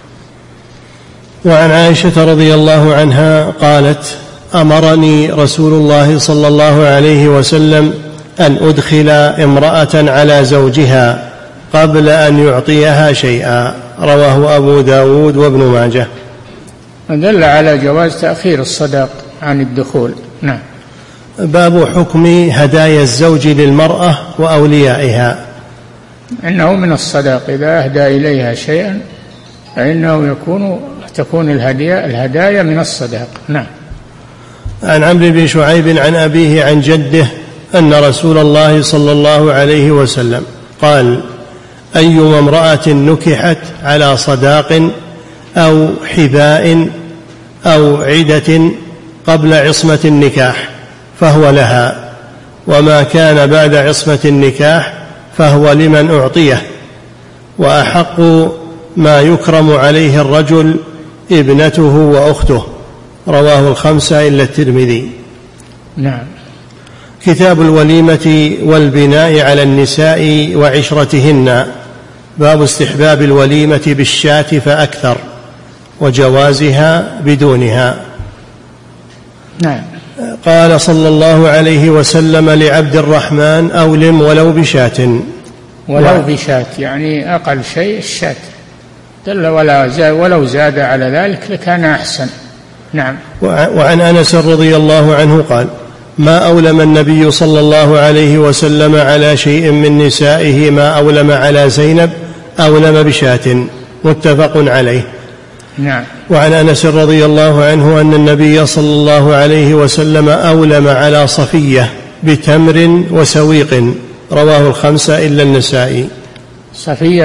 وعن عائشة رضي الله عنها قالت: أمرني رسول الله صلى الله عليه وسلم أن أدخل امرأة على زوجها قبل أن يعطيها شيئا. رواه أبو داود وابن ماجه. دل على جواز تأخير الصداق عن الدخول. نعم. باب حكم هدايا الزوج للمرأة وأوليائها. إنه من الصداق، إذا أهدى إليها شيئا فإنه تكون الهدايا من الصداق. نعم. عن عمرو بن شعيب عن أبيه عن جده أن رسول الله صلى الله عليه وسلم قال: أيما امرأة نكحت على صداق أو حذاء أو عدة قبل عصمة النكاح فهو لها، وما كان بعد عصمة النكاح فهو لمن أعطيه، وأحق ما يكرم عليه الرجل ابنته وأخته. رواه الخمسة إلا الترمذي. نعم. كتاب الوليمة والبناء على النساء وعشرتهن. باب استحباب الوليمة بالشاة فأكثر وجوازها بدونها. نعم. قال صلى الله عليه وسلم لعبد الرحمن: أولم ولو بشاة. ولو بشاة يعني أقل شيء الشاة، دل ولو زاد على ذلك لكان أحسن. نعم. وعن أنس رضي الله عنه قال: ما أولم النبي صلى الله عليه وسلم على شيء من نسائه ما أولم على زينب أولم بشاة. متفق عليه. نعم. وعن أنس رضي الله عنه أن النبي صلى الله عليه وسلم أولم على صفية بتمر وسويق. رواه الخمسة إلا النسائي. صفية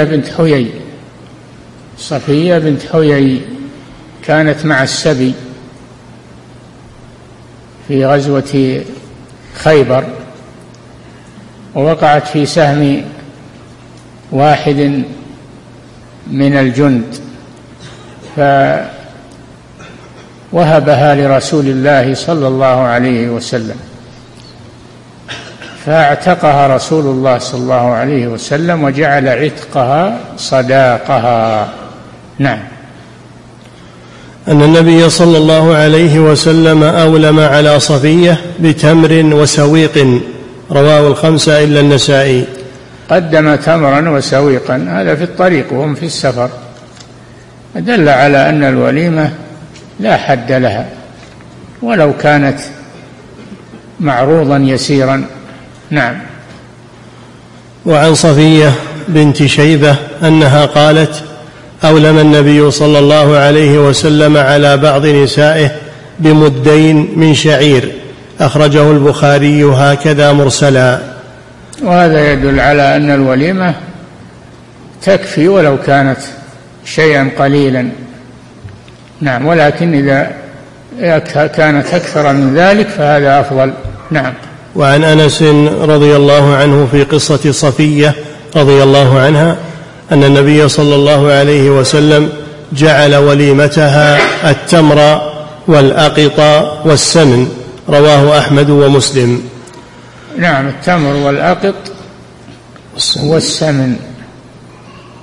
بنت حيي كانت مع السبي في غزوة خيبر، ووقعت في سهم واحد من الجند، فوهبها لرسول الله صلى الله عليه وسلم، فاعتقها رسول الله صلى الله عليه وسلم وجعل عتقها صداقها. نعم. أن النبي صلى الله عليه وسلم أولم على صفية بتمر وسويق. رواه الخمسة إلا النسائي. قدم تمرا وسويقا، هذا في الطريق وهم في السفر، دل على أن الوليمة لا حد لها ولو كانت معروضا يسيرا. نعم. وعن صفية بنت شيبة أنها قالت: أولم النبي صلى الله عليه وسلم على بعض نسائه بمدين من شعير. أخرجه البخاري هكذا مرسلا. وهذا يدل على أن الوليمة تكفي ولو كانت شيئا قليلا. نعم. ولكن إذا كانت أكثر من ذلك فهذا أفضل. نعم. وعن أنس رضي الله عنه في قصة صفية رضي الله عنها أن النبي صلى الله عليه وسلم جعل وليمتها التمر والأقط والسمن. رواه أحمد ومسلم. نعم. التمر والأقط والسمن.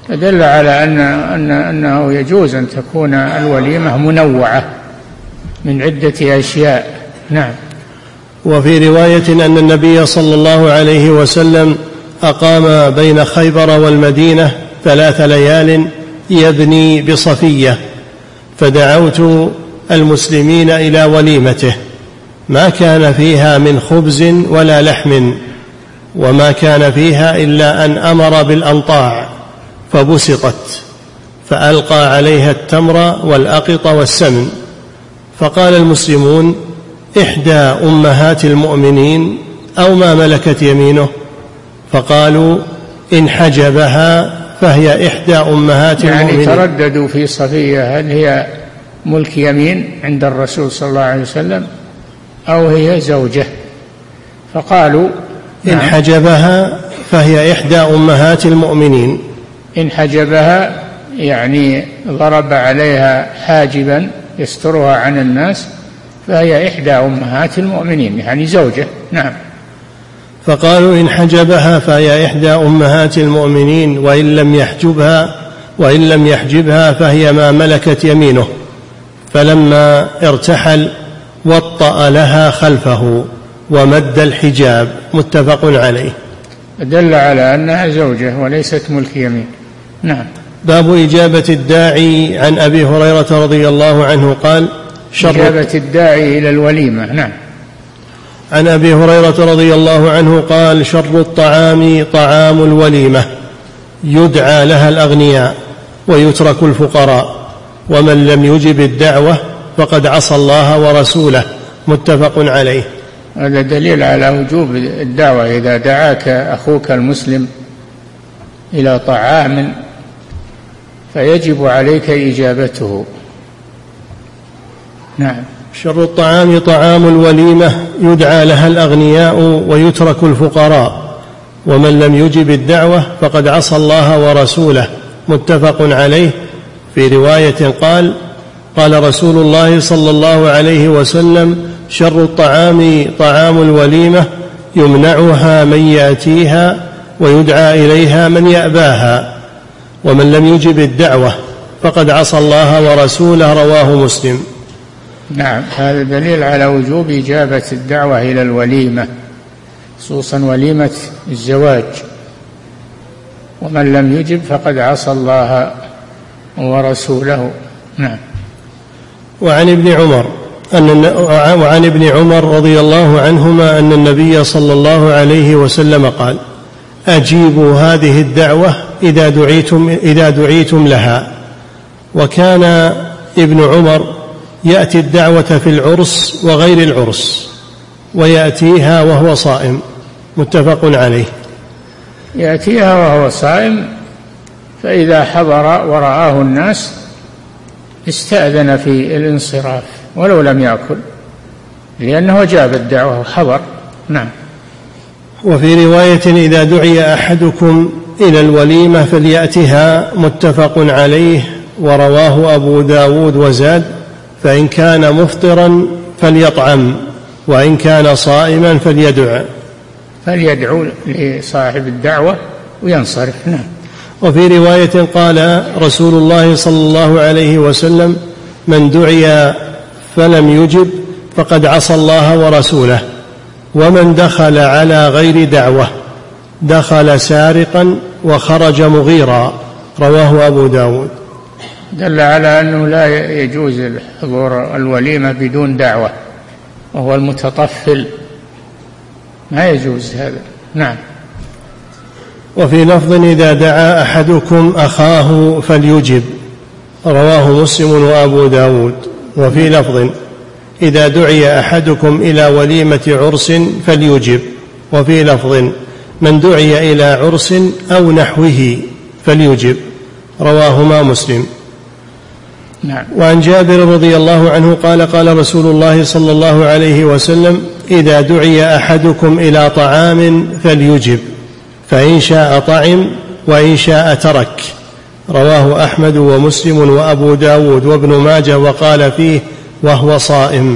دل على أنه يجوز أن تكون الوليمة منوعة من عدة أشياء. نعم. وفي رواية أن النبي صلى الله عليه وسلم أقام بين خيبر والمدينة 3 ليال يبني بصفية، فدعوت المسلمين إلى وليمته، ما كان فيها من خبز ولا لحم، وما كان فيها إلا أن أمر بالأنطاع فبسطت، فألقى عليها التمر والأقط والسمن، فقال المسلمون: إحدى أمهات المؤمنين أو ما ملكت يمينه؟ فقالوا: إن حجبها فهي إحدى أمهات المؤمنين. يعني ترددوا في صفية، هل هي ملك يمين عند الرسول صلى الله عليه وسلم أو هي زوجة؟ فقالوا: إن حجبها فهي إحدى أمهات المؤمنين. إن حجبها يعني ضرب عليها حاجبا يسترها عن الناس، فهي إحدى أمهات المؤمنين، يعني زوجة. نعم. فقالوا: إن حجبها فهي إحدى أمهات المؤمنين، وإن لم يحجبها فهي ما ملكت يمينه. فلما ارتحل وطأ لها خلفه ومد الحجاب، متفق عليه. دل على أنها زوجة وليست ملك يمين. نعم. باب إجابة الداعي. عن أبي هريرة رضي الله عنه قال: إجابة الداعي إلى الوليمة. نعم. عن أبي هريرة رضي الله عنه قال: شر الطعام طعام الوليمة، يدعى لها الأغنياء ويترك الفقراء، ومن لم يجب الدعوة فقد عصى الله ورسوله، متفق عليه. هذا دليل على وجوب الدعوة. إذا دعاك أخوك المسلم إلى طعام فيجب عليك إجابته. نعم. شر الطعام طعام الوليمة، يدعى لها الأغنياء ويترك الفقراء، ومن لم يجب الدعوة فقد عصى الله ورسوله، متفق عليه. في رواية قال: قال رسول الله صلى الله عليه وسلم: شر الطعام طعام الوليمة، يمنعها من يأتيها ويدعى إليها من يأباها، ومن لم يجب الدعوة فقد عصى الله ورسوله، رواه مسلم. نعم. هذا دليل على وجوب إجابة الدعوة إلى الوليمة، خصوصا وليمة الزواج، ومن لم يجب فقد عصى الله ورسوله. نعم. وعن ابن عمر رضي الله عنهما أن النبي صلى الله عليه وسلم قال: أجيبوا هذه الدعوة إذا دعيتم لها. وكان ابن عمر يأتي الدعوة في العرس وغير العرس، ويأتيها وهو صائم، متفق عليه. يأتيها وهو صائم، فإذا حضر ورآه الناس استأذن في الانصراف ولو لم يأكل، لأنه جاب الدعوة وحضر. نعم. وفي رواية: إذا دعي أحدكم إلى الوليمة فليأتها، متفق عليه، ورواه أبو داود وزاد: فإن كان مفطرا فليطعم، وإن كان صائما فليدعو لصاحب الدعوة وينصرف. نعم. وفي رواية قال رسول الله صلى الله عليه وسلم: من دعي فلم يجب فقد عصى الله ورسوله، ومن دخل على غير دعوة دخل سارقا وخرج مغيرا، رواه أبو داود. دل على أنه لا يجوز حضور الوليمة بدون دعوة، وهو المتطفل ما يجوز هذا. نعم. وفي لفظ: إذا دعا أحدكم أخاه فليجب، رواه مسلم وأبو داود. وفي لفظ: إذا دعي أحدكم إلى وليمة عرس فليجب. وفي لفظ: من دعي إلى عرس أو نحوه فليجب، رواهما مسلم. نعم. وعن جابر رضي الله عنه قال: قال رسول الله صلى الله عليه وسلم: إذا دعي أحدكم إلى طعام فليجب، فإن شاء طعم وإن شاء ترك، رواه أحمد ومسلم وأبو داود وابن ماجه، وقال فيه: وهو صائم.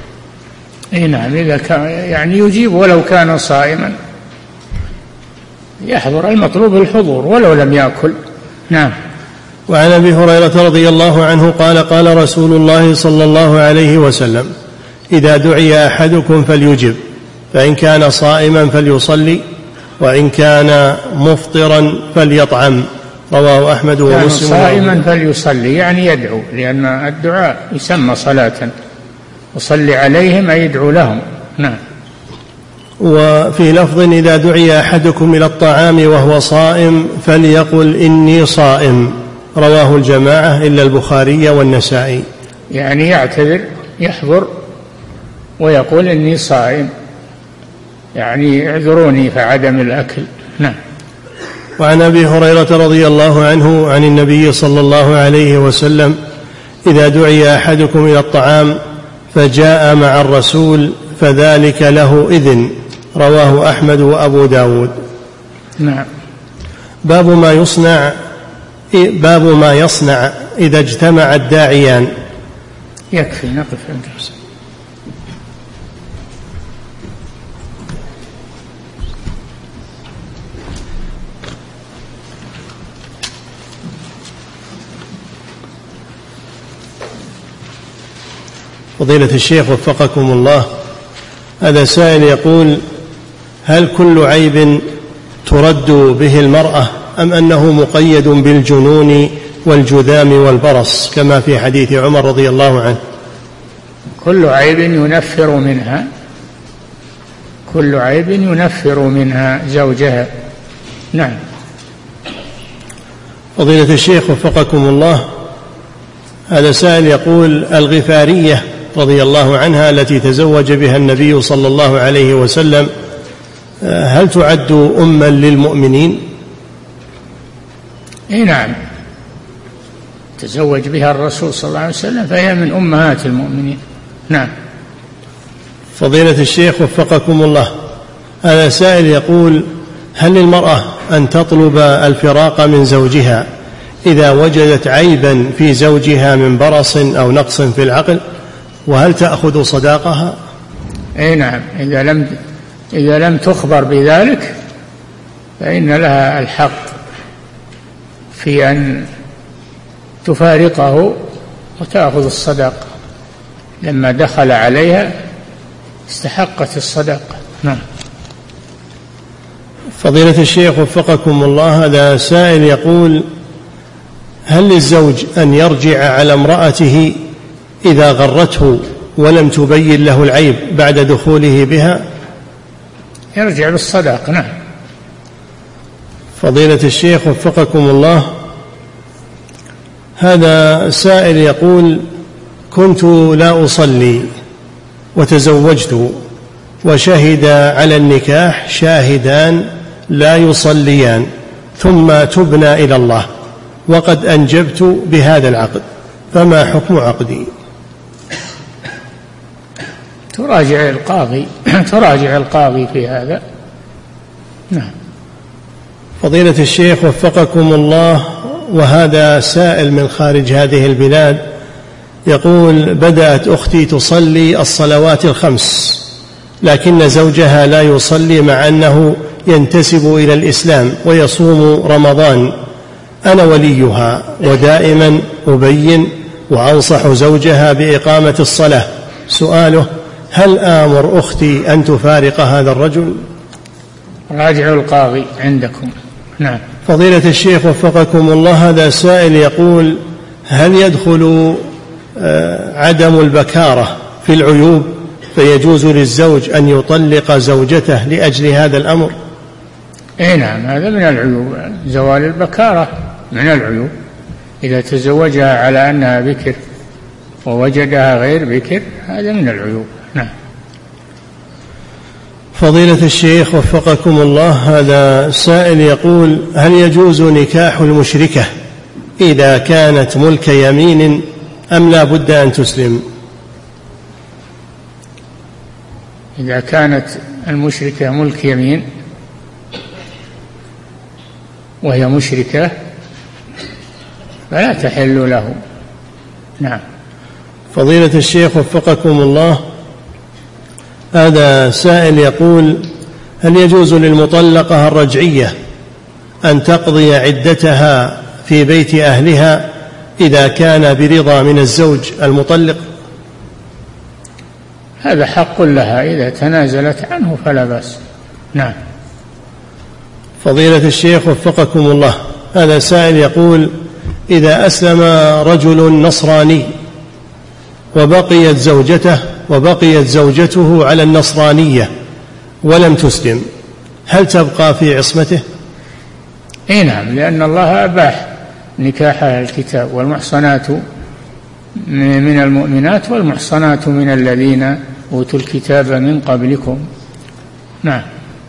نعم. إذا كان يعني يجيب ولو كان صائما، يحضر، المطلوب الحضور ولو لم يأكل. نعم. وعن أبي هريرة رضي الله عنه قال قال رسول الله صلى الله عليه وسلم: إذا دعي أحدكم فليجب، فإن كان صائما فليصلي، وإن كان مفطرا فليطعم. رواه أحمد ومسلم. صائما فليصلي يعني يدعو، لأن الدعاء يسمى صلاة، وصلي عليهم أي يدعو لهم. نعم. وفي لفظ: إذا دعي أحدكم إلى الطعام وهو صائم فليقل إني صائم. رواه الجماعة إلا البخاري والنسائي. يعني يعتذر، يحضر ويقول إني صائم، يعني اعذروني فعدم الأكل. نعم. وعن أبي هريرة رضي الله عنه عن النبي صلى الله عليه وسلم: إذا دعي أحدكم إلى الطعام فجاء مع الرسول فذلك له إذن. رواه أحمد وأبو داود. نعم. باب ما يصنع إذا اجتمع الداعيان. يكفي نقف عند فضيلة الشيخ وفقكم الله، هذا سائل يقول: هل كل عيب ترد به المرأة أم أنه مقيد بالجنون والجذام والبرص كما في حديث عمر رضي الله عنه؟ كل عيب ينفر منها، كل عيب ينفر منها زوجها. نعم. فضيلة الشيخ وفقكم الله، هذا سائل يقول: الغفارية رضي الله عنها التي تزوج بها النبي صلى الله عليه وسلم هل تعد أما للمؤمنين؟ نعم، تزوج بها الرسول صلى الله عليه وسلم فهي من أمهات المؤمنين. نعم. فضيلة الشيخ وفقكم الله، هذا سائل يقول: هل للمرأة أن تطلب الفراق من زوجها إذا وجدت عيبا في زوجها من برص أو نقص في العقل، وهل تأخذ صداقها؟ نعم، إذا لم تخبر بذلك فإن لها الحق في أن تفارقه وتأخذ الصداقة. لما دخل عليها استحقت الصداقة. نعم. فضيلة الشيخ وفقكم الله، هذا سائل يقول: هل للزوج أن يرجع على امرأته إذا غرته ولم تبين له العيب بعد دخوله بها؟ يرجع بالصداقة. نعم. فضيلة الشيخ وفقكم الله، هذا سائل يقول: كنت لا أصلي وتزوجت، وشهد على النكاح شاهدان لا يصليان، ثم تبنى إلى الله، وقد أنجبت بهذا العقد، فما حكم عقدي؟ تراجع القاضي في هذا. نعم. فضيلة الشيخ وفقكم الله، وهذا سائل من خارج هذه البلاد يقول: بدأت أختي تصلي الصلوات الخمس، لكن زوجها لا يصلي مع أنه ينتسب إلى الإسلام ويصوم رمضان. أنا وليها ودائما أبين وأنصح زوجها بإقامة الصلاة. سؤاله: هل آمر أختي أن تفارق هذا الرجل؟ راجعوا القاضي عندكم. نعم. فضيلة الشيخ وفقكم الله، هذا سائل يقول: هل يدخل عدم البكارة في العيوب فيجوز للزوج أن يطلق زوجته لأجل هذا الأمر؟ نعم، هذا من العيوب، زوال البكارة من العيوب. إذا تزوجها على أنها بكر ووجدها غير بكر هذا من العيوب. نعم. فضيلة الشيخ وفقكم الله، هذا سائل يقول: هل يجوز نكاح المشركة إذا كانت ملك يمين أم لا بد أن تسلم؟ إذا كانت المشركة ملك يمين وهي مشركة فلا تحل له. نعم. فضيلة الشيخ وفقكم الله، هذا سائل يقول: هل يجوز للمطلقة الرجعية أن تقضي عدتها في بيت أهلها إذا كان برضا من الزوج المطلق؟ هذا حق لها، إذا تنازلت عنه فلا بأس. نعم. فضيلة الشيخ وفقكم الله، هذا سائل يقول: إذا أسلم رجل نصراني وبقيت زوجته على النصرانية ولم تسلم، هل تبقى في عصمته؟ نعم، لأن الله أباح نكاح الكتاب: والمحصنات من المؤمنات والمحصنات من الذين أوتوا الكتاب من قبلكم. نعم.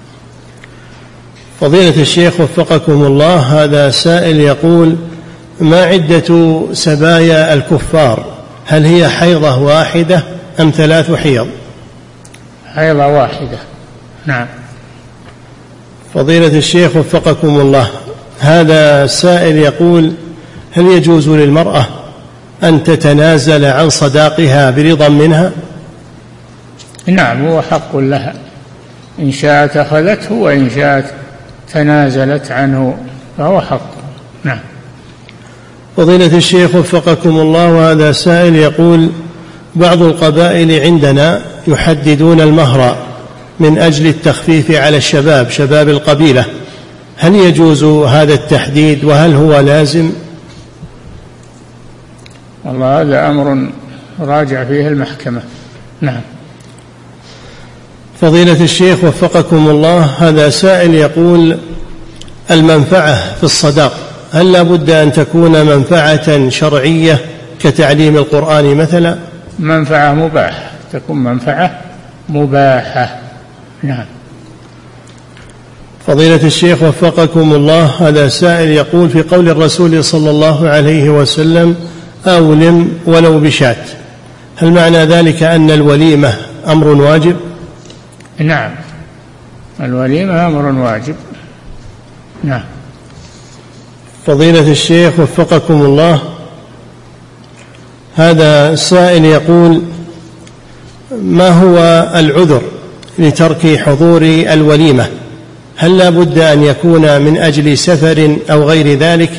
فضيلة الشيخ وفقكم الله، هذا سائل يقول: ما عدة سبايا الكفار؟ هل هي حيضة واحدة أم 3 حيض؟ حيضة واحدة. نعم. فضيلة الشيخ وفقكم الله، هذا سائل يقول: هل يجوز للمرأة أن تتنازل عن صداقها برضا منها؟ نعم، هو حق لها، إن شاءت أخذته وإن شاءت تنازلت عنه، فهو حق. نعم. فضيلة الشيخ وفقكم الله، وهذا سائل يقول: بعض القبائل عندنا يحددون المهر من أجل التخفيف على شباب القبيلة، هل يجوز هذا التحديد وهل هو لازم؟ والله هذا أمر راجع فيه المحكمة. نعم. فضيلة الشيخ وفقكم الله، هذا سائل يقول: المنفعة في الصداق هل لا بد أن تكون منفعة شرعية كتعليم القرآن مثلا؟ منفعة مباحة، تكون منفعة مباحة. نعم. فضيلة الشيخ وفقكم الله، هذا سائل يقول: في قول الرسول صلى الله عليه وسلم: أولم ولو بشاة، هل معنى ذلك أن الوليمة أمر واجب؟ نعم، الوليمة أمر واجب. نعم. فضيلة الشيخ وفقكم الله، هذا السائل يقول: ما هو العذر لترك حضور الوليمة؟ هل لا بد أن يكون من أجل سفر أو غير ذلك؟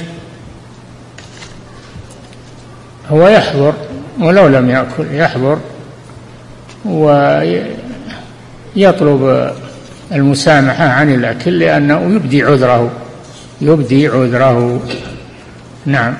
هو يحضر ولو لم يأكل، يحضر ويطلب المسامحة عن الأكل لأنه يبدي عذره. نعم.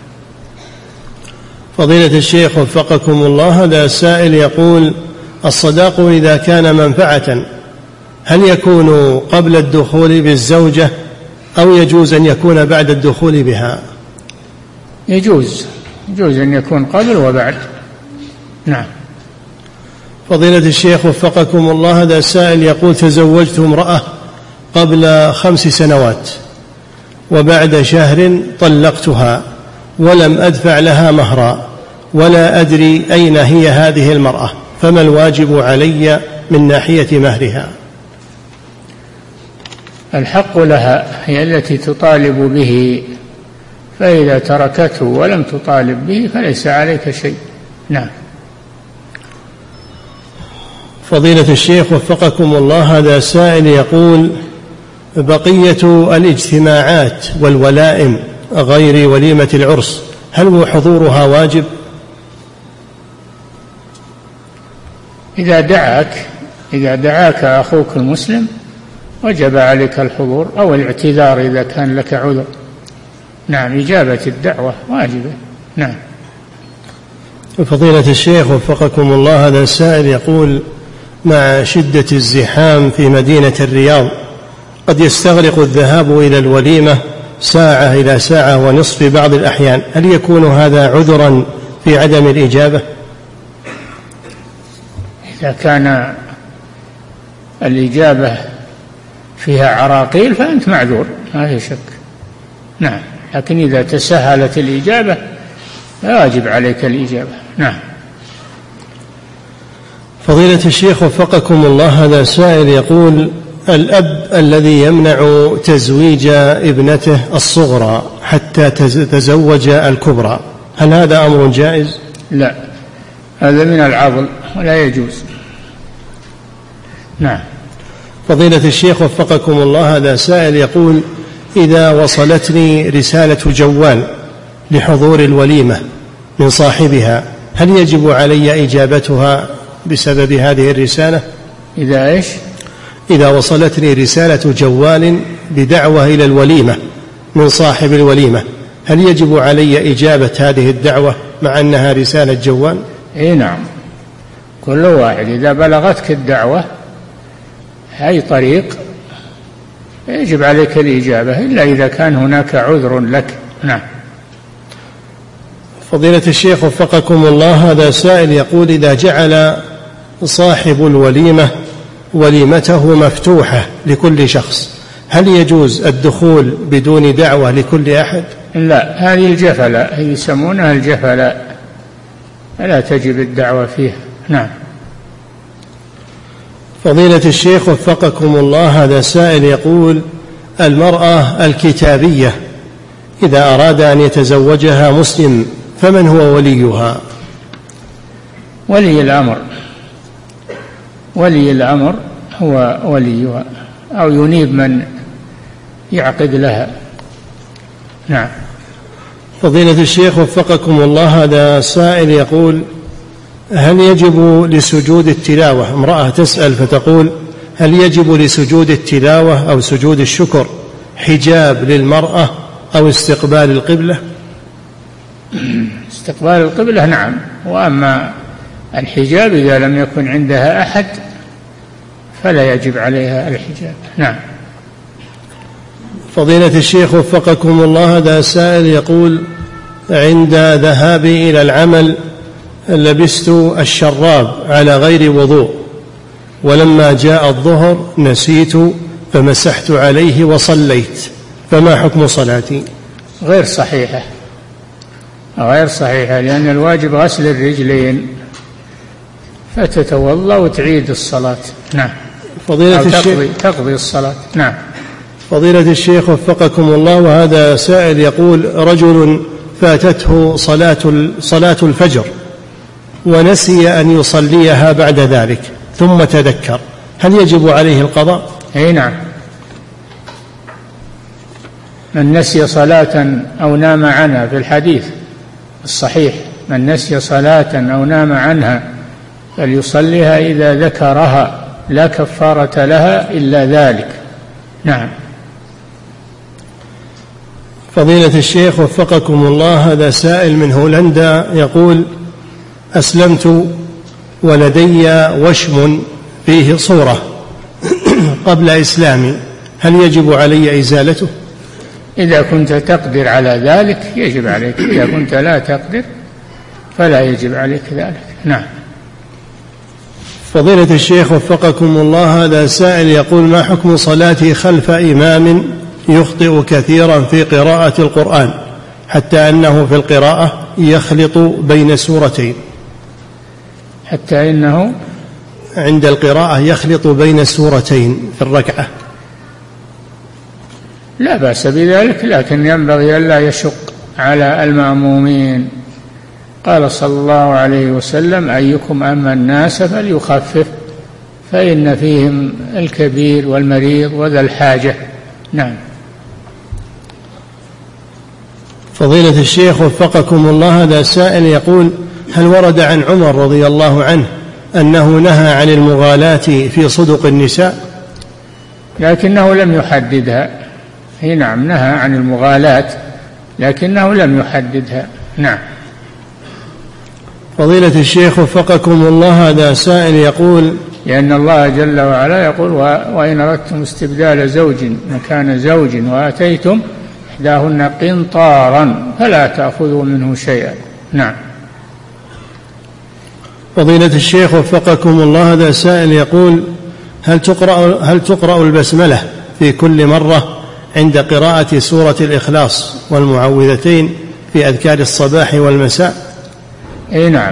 فضيلة الشيخ وفقكم الله، هذا السائل يقول: الصداق إذا كان منفعة هل يكون قبل الدخول بالزوجة أو يجوز أن يكون بعد الدخول بها؟ يجوز أن يكون قبل وبعد. نعم. فضيلة الشيخ وفقكم الله، هذا السائل يقول: تزوجت امرأة قبل 5 سنوات وبعد شهر طلقتها ولم أدفع لها مهرا ولا أدري أين هي هذه المرأة، فما الواجب علي من ناحية مهرها؟ الحق لها، هي التي تطالب به، فإذا تركته ولم تطالب به فليس عليك شيء. نعم. فضيلة الشيخ وفقكم الله، هذا سائل يقول: بقية الاجتماعات والولائم غير وليمة العرس هل حضورها واجب؟ إذا دعاك أخوك المسلم وجب عليك الحضور أو الاعتذار إذا كان لك عذر. نعم، إجابة الدعوة واجبة. نعم. فضيلة الشيخ وفقكم الله، هذا السائل يقول: مع شدة الزحام في مدينة الرياض قد يستغرق الذهاب إلى الوليمة 1 إلى 1.5 ساعة في بعض الأحيان، هل يكون هذا عذرا في عدم الإجابة؟ إذا كان الإجابة فيها عراقيل فأنت معذور، ما في شك. نعم، لكن إذا تسهلت الإجابة واجب عليك الإجابة. نعم. فضيلة الشيخ وفقكم الله، هذا سائل يقول: الأب الذي يمنع تزويج ابنته الصغرى حتى تزوج الكبرى، هل هذا أمر جائز؟ لا، هذا من العضل ولا يجوز. نعم. فضيلة الشيخ وفقكم الله، هذا سائل يقول: إذا وصلتني رسالة جوال لحضور الوليمة من صاحبها هل يجب علي إجابتها بسبب هذه الرسالة؟ إذا وصلتني رسالة جوال بدعوة إلى الوليمة من صاحب الوليمة هل يجب علي إجابة هذه الدعوة مع أنها رسالة جوال؟ نعم، كل واحد إذا بلغتك الدعوة أي طريق يجب عليك الإجابة إلا إذا كان هناك عذر لك. نعم. فضيلة الشيخ وفقكم الله، هذا سائل يقول إذا جعل صاحب الوليمة وليمته مفتوحة لكل شخص هل يجوز الدخول بدون دعوة لكل أحد؟ لا، هذه الجفلاء، هي يسمونها الجفلاء، لا تجب الدعوة فيها. نعم. فضيلة الشيخ وفقكم الله، هذا سائل يقول المرأة الكتابية إذا أراد أن يتزوجها مسلم فمن هو وليها؟ ولي الأمر هو وليها، أو ينيب من يعقد لها. نعم. فضيلة الشيخ وفقكم الله، هذا سائل يقول هل يجب لسجود التلاوة، امرأة تسأل فتقول هل يجب لسجود التلاوة أو سجود الشكر حجاب للمرأة أو استقبال القبلة؟ استقبال القبلة نعم، وأما الحجاب إذا لم يكن عندها أحد فلا يجب عليها الحجاب. نعم. فضيلة الشيخ وفقكم الله، هذا سائل يقول عند ذهابي إلى العمل لبست الشراب على غير وضوء، ولما جاء الظهر نسيت فمسحت عليه وصليت، فما حكم صلاتي؟ غير صحيحة، لأن الواجب غسل الرجلين، فتتوضأ وتعيد الصلاة. نعم. تقضي الصلاة. نعم. فضيلة الشيخ وفقكم الله، وهذا سائل يقول رجل فاتته صلاة الفجر ونسي أن يصليها بعد ذلك ثم تذكر، هل يجب عليه القضاء؟ نعم. من نسي صلاة أو نام عنها، في الحديث الصحيح من نسي صلاة أو نام عنها فليصليها إذا ذكرها لا كفارة لها إلا ذلك. نعم. فضيلة الشيخ وفقكم الله، هذا سائل من هولندا يقول أسلمت ولدي وشم فيه صورة قبل إسلامي، هل يجب علي إزالته؟ إذا كنت تقدر على ذلك يجب عليك، إذا كنت لا تقدر فلا يجب عليك ذلك. نعم. فضيلة الشيخ وفقكم الله، هذا سائل يقول ما حكم صلاتي خلف إمام يخطئ كثيرا في قراءة القرآن حتى أنه في القراءة يخلط بين سورتين؟ حتى إنه عند القراءة يخلط بين سورتين في الركعة. لا بأس بذلك، لكن ينبغي ألا يشق على المأمومين. قال صلى الله عليه وسلم أيكم أما الناس فليخفف فإن فيهم الكبير والمريض وذا الحاجة. نعم. فضيلة الشيخ وفقكم الله، هذا سائل يقول هل ورد عن عمر رضي الله عنه أنه نهى عن المغالاة في صدق النساء؟ لكنه لم يحددها. نعم، نهى عن المغالاة لكنه لم يحددها. نعم. فضيلة الشيخ وفقكم الله، هذا سائل يقول لأن الله جل وعلا يقول وإن أردتم استبدال زوج مكان زوج وآتيتم إحداهن قنطارا فلا تأخذوا منه شيئا. نعم. فضيلة الشيخ وفقكم الله، هذا سائل يقول هل تقرأ البسملة في كل مرة عند قراءة سورة الإخلاص والمعوذتين في أذكار الصباح والمساء؟ نعم،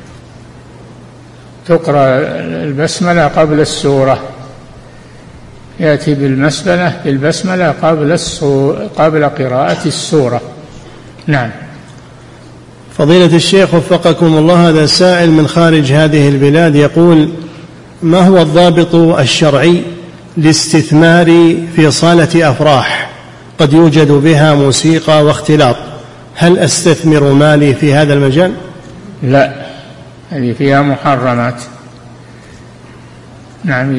تقرأ البسملة قبل السورة، يأتي بالبسملة قبل قراءة السورة. نعم. فضيلة الشيخ وفقكم الله، هذا سائل من خارج هذه البلاد يقول ما هو الضابط الشرعي لاستثمار في صالة أفراح قد يوجد بها موسيقى واختلاط، هل أستثمر مالي في هذا المجال؟ لا، هذه فيها محرمات. نعم،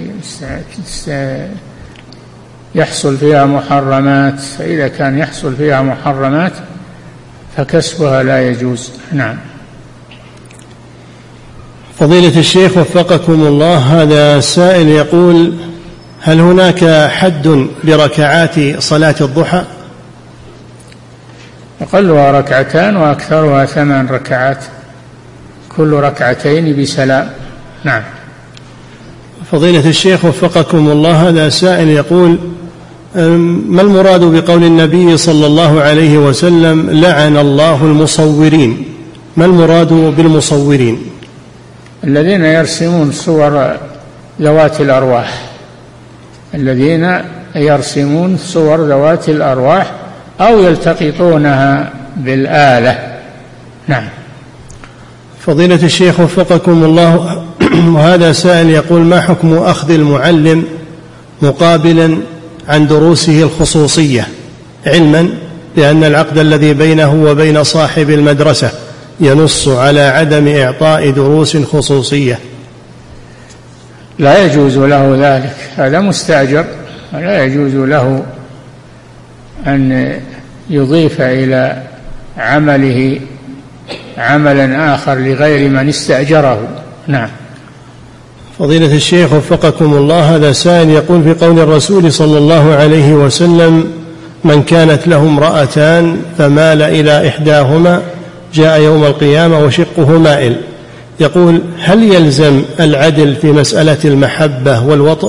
يحصل فيها محرمات، فإذا كان يحصل فيها محرمات فكسبها لا يجوز. نعم. فضيلة الشيخ وفقكم الله، هذا سائل يقول: هل هناك حد لركعات صلاة الضحى؟ أقلها 2 وأكثرها 8 ركعات، كل ركعتين بسلام. نعم. فضيلة الشيخ وفقكم الله، هذا سائل يقول: ما المراد بقول النبي صلى الله عليه وسلم لعن الله المصورين؟ ما المراد بالمصورين؟ الذين يرسمون صور ذوات الأرواح، الذين يرسمون صور ذوات الأرواح أو يلتقطونها بالآلة. نعم. فضيلة الشيخ وفقكم الله، وهذا سائل يقول: ما حكم أخذ المعلم مقابلا عن دروسه الخصوصية، علما بأن العقد الذي بينه وبين صاحب المدرسة ينص على عدم إعطاء دروس خصوصية؟ لا يجوز له ذلك، هذا مستأجر، لا يجوز له أن يضيف إلى عمله عملا آخر لغير من استأجره. نعم. فضيلة الشيخ وفقكم الله، هذا سائل يقول: في قول الرسول صلى الله عليه وسلم: من كانت له امرأتان فمال إلى إحداهما جاء يوم القيامة وشقه مائل، يقول: هل يلزم العدل في مسألة المحبة والوطء؟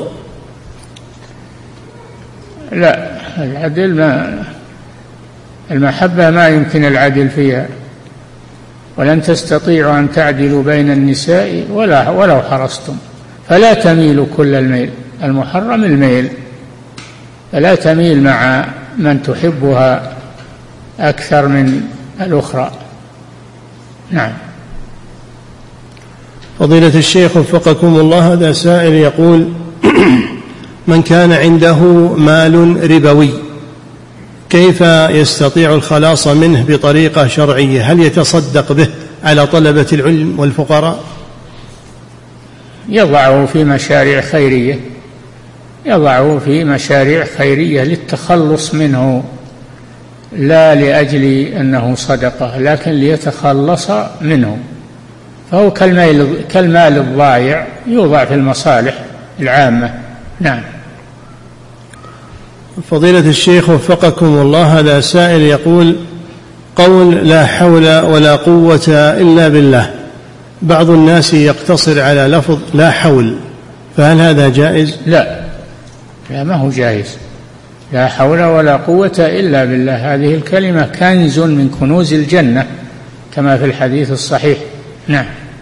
لا، العدل المحبة ما يمكن العدل فيها، ولن تستطيعوا أن تعدلوا بين النساء ولو حرصتم، فلا تميلوا كل الميل، المحرم الميل، فلا تميل مع من تحبها أكثر من الأخرى. نعم. فضيلة الشيخ وفقكم الله، هذا سائل يقول: من كان عنده مال ربوي كيف يستطيع الخلاص منه بطريقة شرعية؟ هل يتصدق به على طلبة العلم والفقراء؟ يضعه في مشاريع خيرية، يضعه في مشاريع خيرية للتخلص منه، لا لأجل أنه صدقة، لكن ليتخلص منه، فهو كالمال الضائع، يوضع في المصالح العامة. نعم. فضيلة الشيخ وفقكم الله، هذا سائل يقول: قول لا حول ولا قوة إلا بالله، بعض الناس يقتصر على لفظ لا حول، فهل هذا جائز؟ لا، ما هو جائز. لا حول ولا قوة إلا بالله، هذه الكلمة كنز من كنوز الجنة كما في الحديث الصحيح. نعم.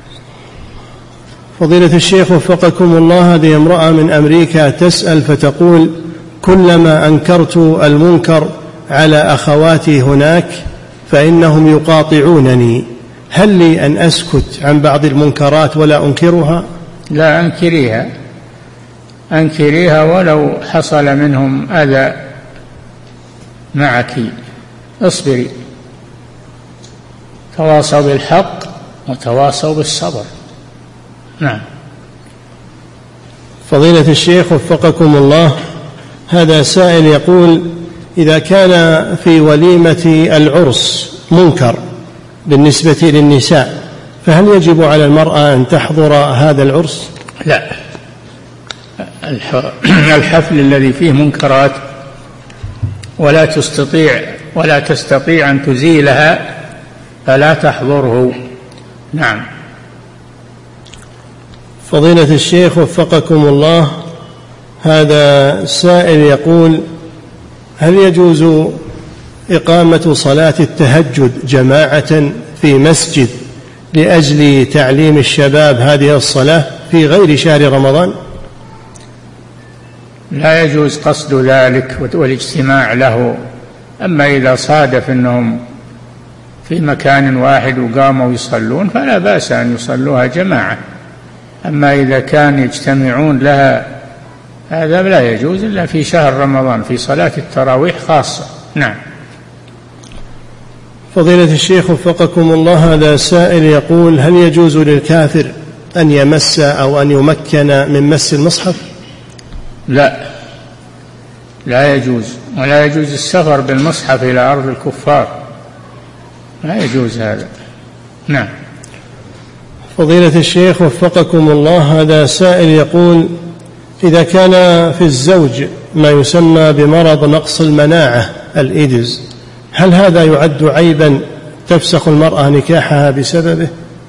فضيلة الشيخ وفقكم الله، هذه امرأة من أمريكا تسأل فتقول: كلما أنكرت المنكر على أخواتي هناك فإنهم يقاطعونني، هل لي أن أسكت عن بعض المنكرات ولا أنكرها؟ لا، أنكريها ولو حصل منهم أذى معك، اصبري، تواصوا بالحق وتواصوا بالصبر. نعم. فضيلة الشيخ وفقكم الله، هذا سائل يقول: إذا كان في وليمة العرس منكر بالنسبة للنساء، فهل يجب على المرأة أن تحضر هذا العرس؟ لا، الحفل الذي فيه منكرات ولا تستطيع أن تزيلها فلا تحضره. نعم. فضيلة الشيخ وفقكم الله، هذا سائل يقول: هل يجوز إقامة صلاة التهجد جماعة في مسجد لأجل تعليم الشباب هذه الصلاة في غير شهر رمضان؟ لا يجوز قصد ذلك والاجتماع له، أما إذا صادف أنهم في مكان واحد وقاموا يصلون فلا بأس أن يصلوها جماعة، أما إذا كان يجتمعون لها هذا لا يجوز إلا في شهر رمضان في صلاة التراويح خاصة. نعم. فضيلة الشيخ وفقكم الله، هذا سائل يقول: هل يجوز للكافر أن يمس أو أن يمكن من مس المصحف؟ لا يجوز، ولا يجوز السفر بالمصحف إلى أرض الكفار، لا يجوز هذا. نعم. فضيلة الشيخ وفقكم الله، هذا سائل يقول: إذا كان في الزوج ما يسمى بمرض نقص المناعة الإيدز، هل هذا يعد عيبا تفسخ المرأة نكاحها بسببه؟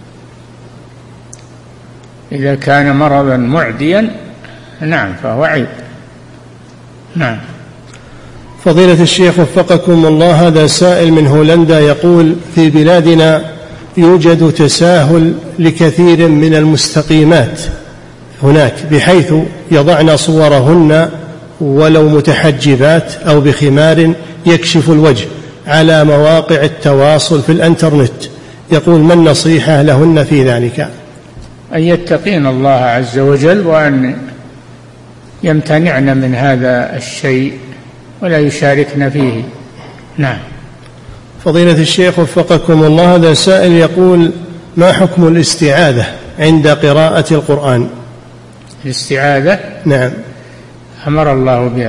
إذا كان مرضا معديا نعم فهو عيب. نعم. فضيلة الشيخ وفقكم الله، هذا سائل من هولندا يقول: في بلادنا يوجد تساهل لكثير من المستقيمات هناك، بحيث يضعن صورهن ولو متحجبات أو بخمار يكشف الوجه على مواقع التواصل في الإنترنت. يقول: ما النصيحة لهن في ذلك؟ أن يتقين الله عز وجل وأن يمتنعن من هذا الشيء ولا يشاركن فيه. نعم. فضيلة الشيخ وفقكم الله، هذا سائل يقول: ما حكم الاستعاذة عند قراءة القرآن؟ الاستعاذة نعم. أمر الله بها،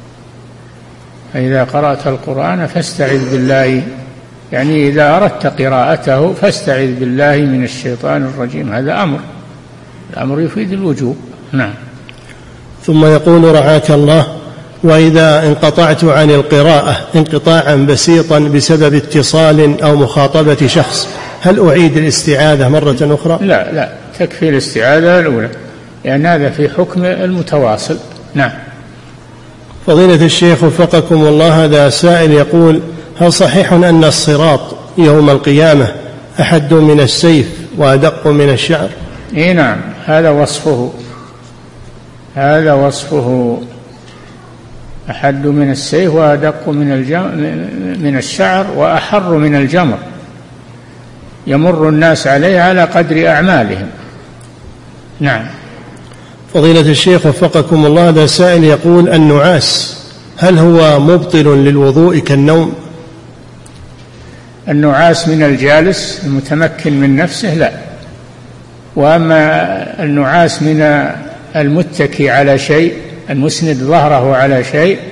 فإذا قرأت القرآن فاستعذ بالله، يعني إذا أردت قراءته فاستعذ بالله من الشيطان الرجيم، هذا الأمر يفيد الوجوب. نعم. ثم يقول رعاك الله: وإذا انقطعت عن القراءة انقطاعا بسيطا بسبب اتصال أو مخاطبة شخص، هل أعيد الاستعاذة مرة أخرى؟ لا، تكفي الاستعاذة الأولى، لأن هذا في حكم المتواصل. نعم. فضيلة الشيخ وفقكم الله، هذا سائل يقول: هل صحيح أن الصراط يوم القيامة أحد من السيف وأدق من الشعر؟ نعم، هذا وصفه أحد من السيف وأدق من الشعر وأحر من الجمر، يمر الناس عليه على قدر أعمالهم. نعم. فضيلة الشيخ وفقكم الله، هذا سائل يقول: النعاس هل هو مبطل للوضوء كالنوم؟ النعاس من الجالس المتمكن من نفسه لا، وأما النعاس من المتكي على شيء المسند ظهره على شيء